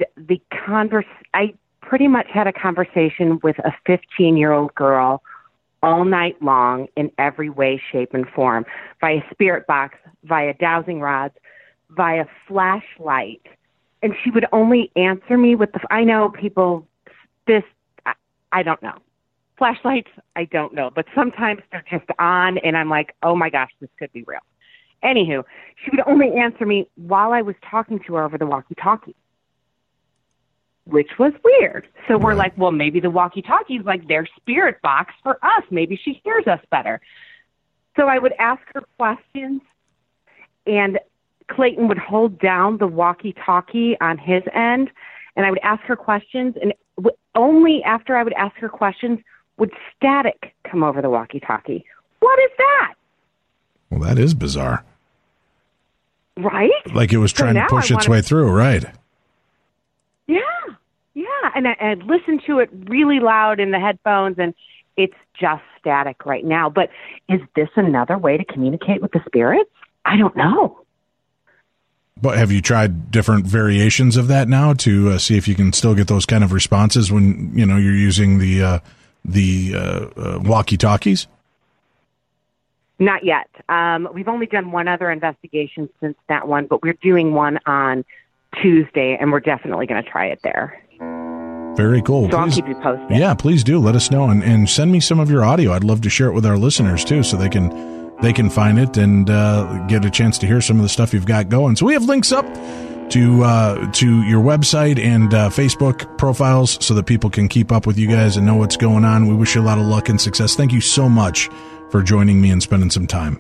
I pretty much had a conversation with a 15-year-old girl all night long in every way, shape, and form, via spirit box, via dowsing rods, via flashlight. And she would only answer me with I know people, I don't know. Flashlights, I don't know. But sometimes they're just on, and I'm like, oh my gosh, this could be real. Anywho, she would only answer me while I was talking to her over the walkie-talkie, which was weird. So we're like, well, maybe the walkie-talkie is like their spirit box for us. Maybe she hears us better. So I would ask her questions, and Clayton would hold down the walkie-talkie on his end, and I would ask her questions, and only after I would ask her questions would static come over the walkie-talkie. What is that? Well, that is bizarre. Right? Like it was trying to push its way through, right? Yeah. And I'd listen to it really loud in the headphones, and it's just static right now. But is this another way to communicate with the spirits? I don't know. But have you tried different variations of that now to see if you can still get those kind of responses when you're using the walkie-talkies? Not yet. We've only done one other investigation since that one, but we're doing one on Tuesday, and we're definitely going to try it there. Very cool. So I'll keep you posted. Yeah, please do. Let us know, and send me some of your audio. I'd love to share it with our listeners too, so they can find it and get a chance to hear some of the stuff you've got going. So we have links up to your website and Facebook profiles so that people can keep up with you guys and know what's going on. We wish you a lot of luck and success. Thank you so much for joining me and spending some time.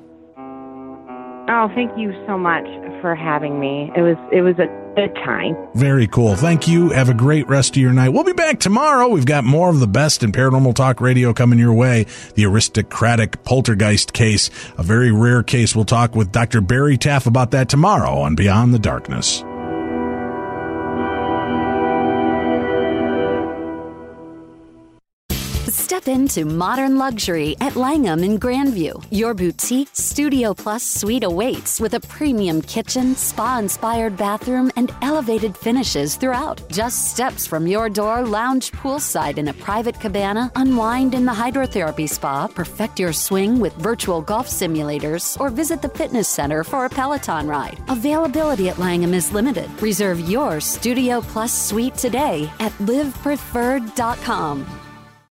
Oh, thank you so much for having me. It was a good time. Very cool. Thank you. Have a great rest of your night. We'll be back tomorrow. We've got more of the best in paranormal talk radio coming your way. The aristocratic poltergeist case, a very rare case. We'll talk with Dr. Barry Taff about that tomorrow on Beyond the Darkness. Step into modern luxury at Langham in Grandview. Your boutique Studio Plus suite awaits with a premium kitchen, spa-inspired bathroom, and elevated finishes throughout. Just steps from your door, lounge poolside in a private cabana, unwind in the hydrotherapy spa, perfect your swing with virtual golf simulators, or visit the fitness center for a Peloton ride. Availability at Langham is limited. Reserve your Studio Plus suite today at livepreferred.com.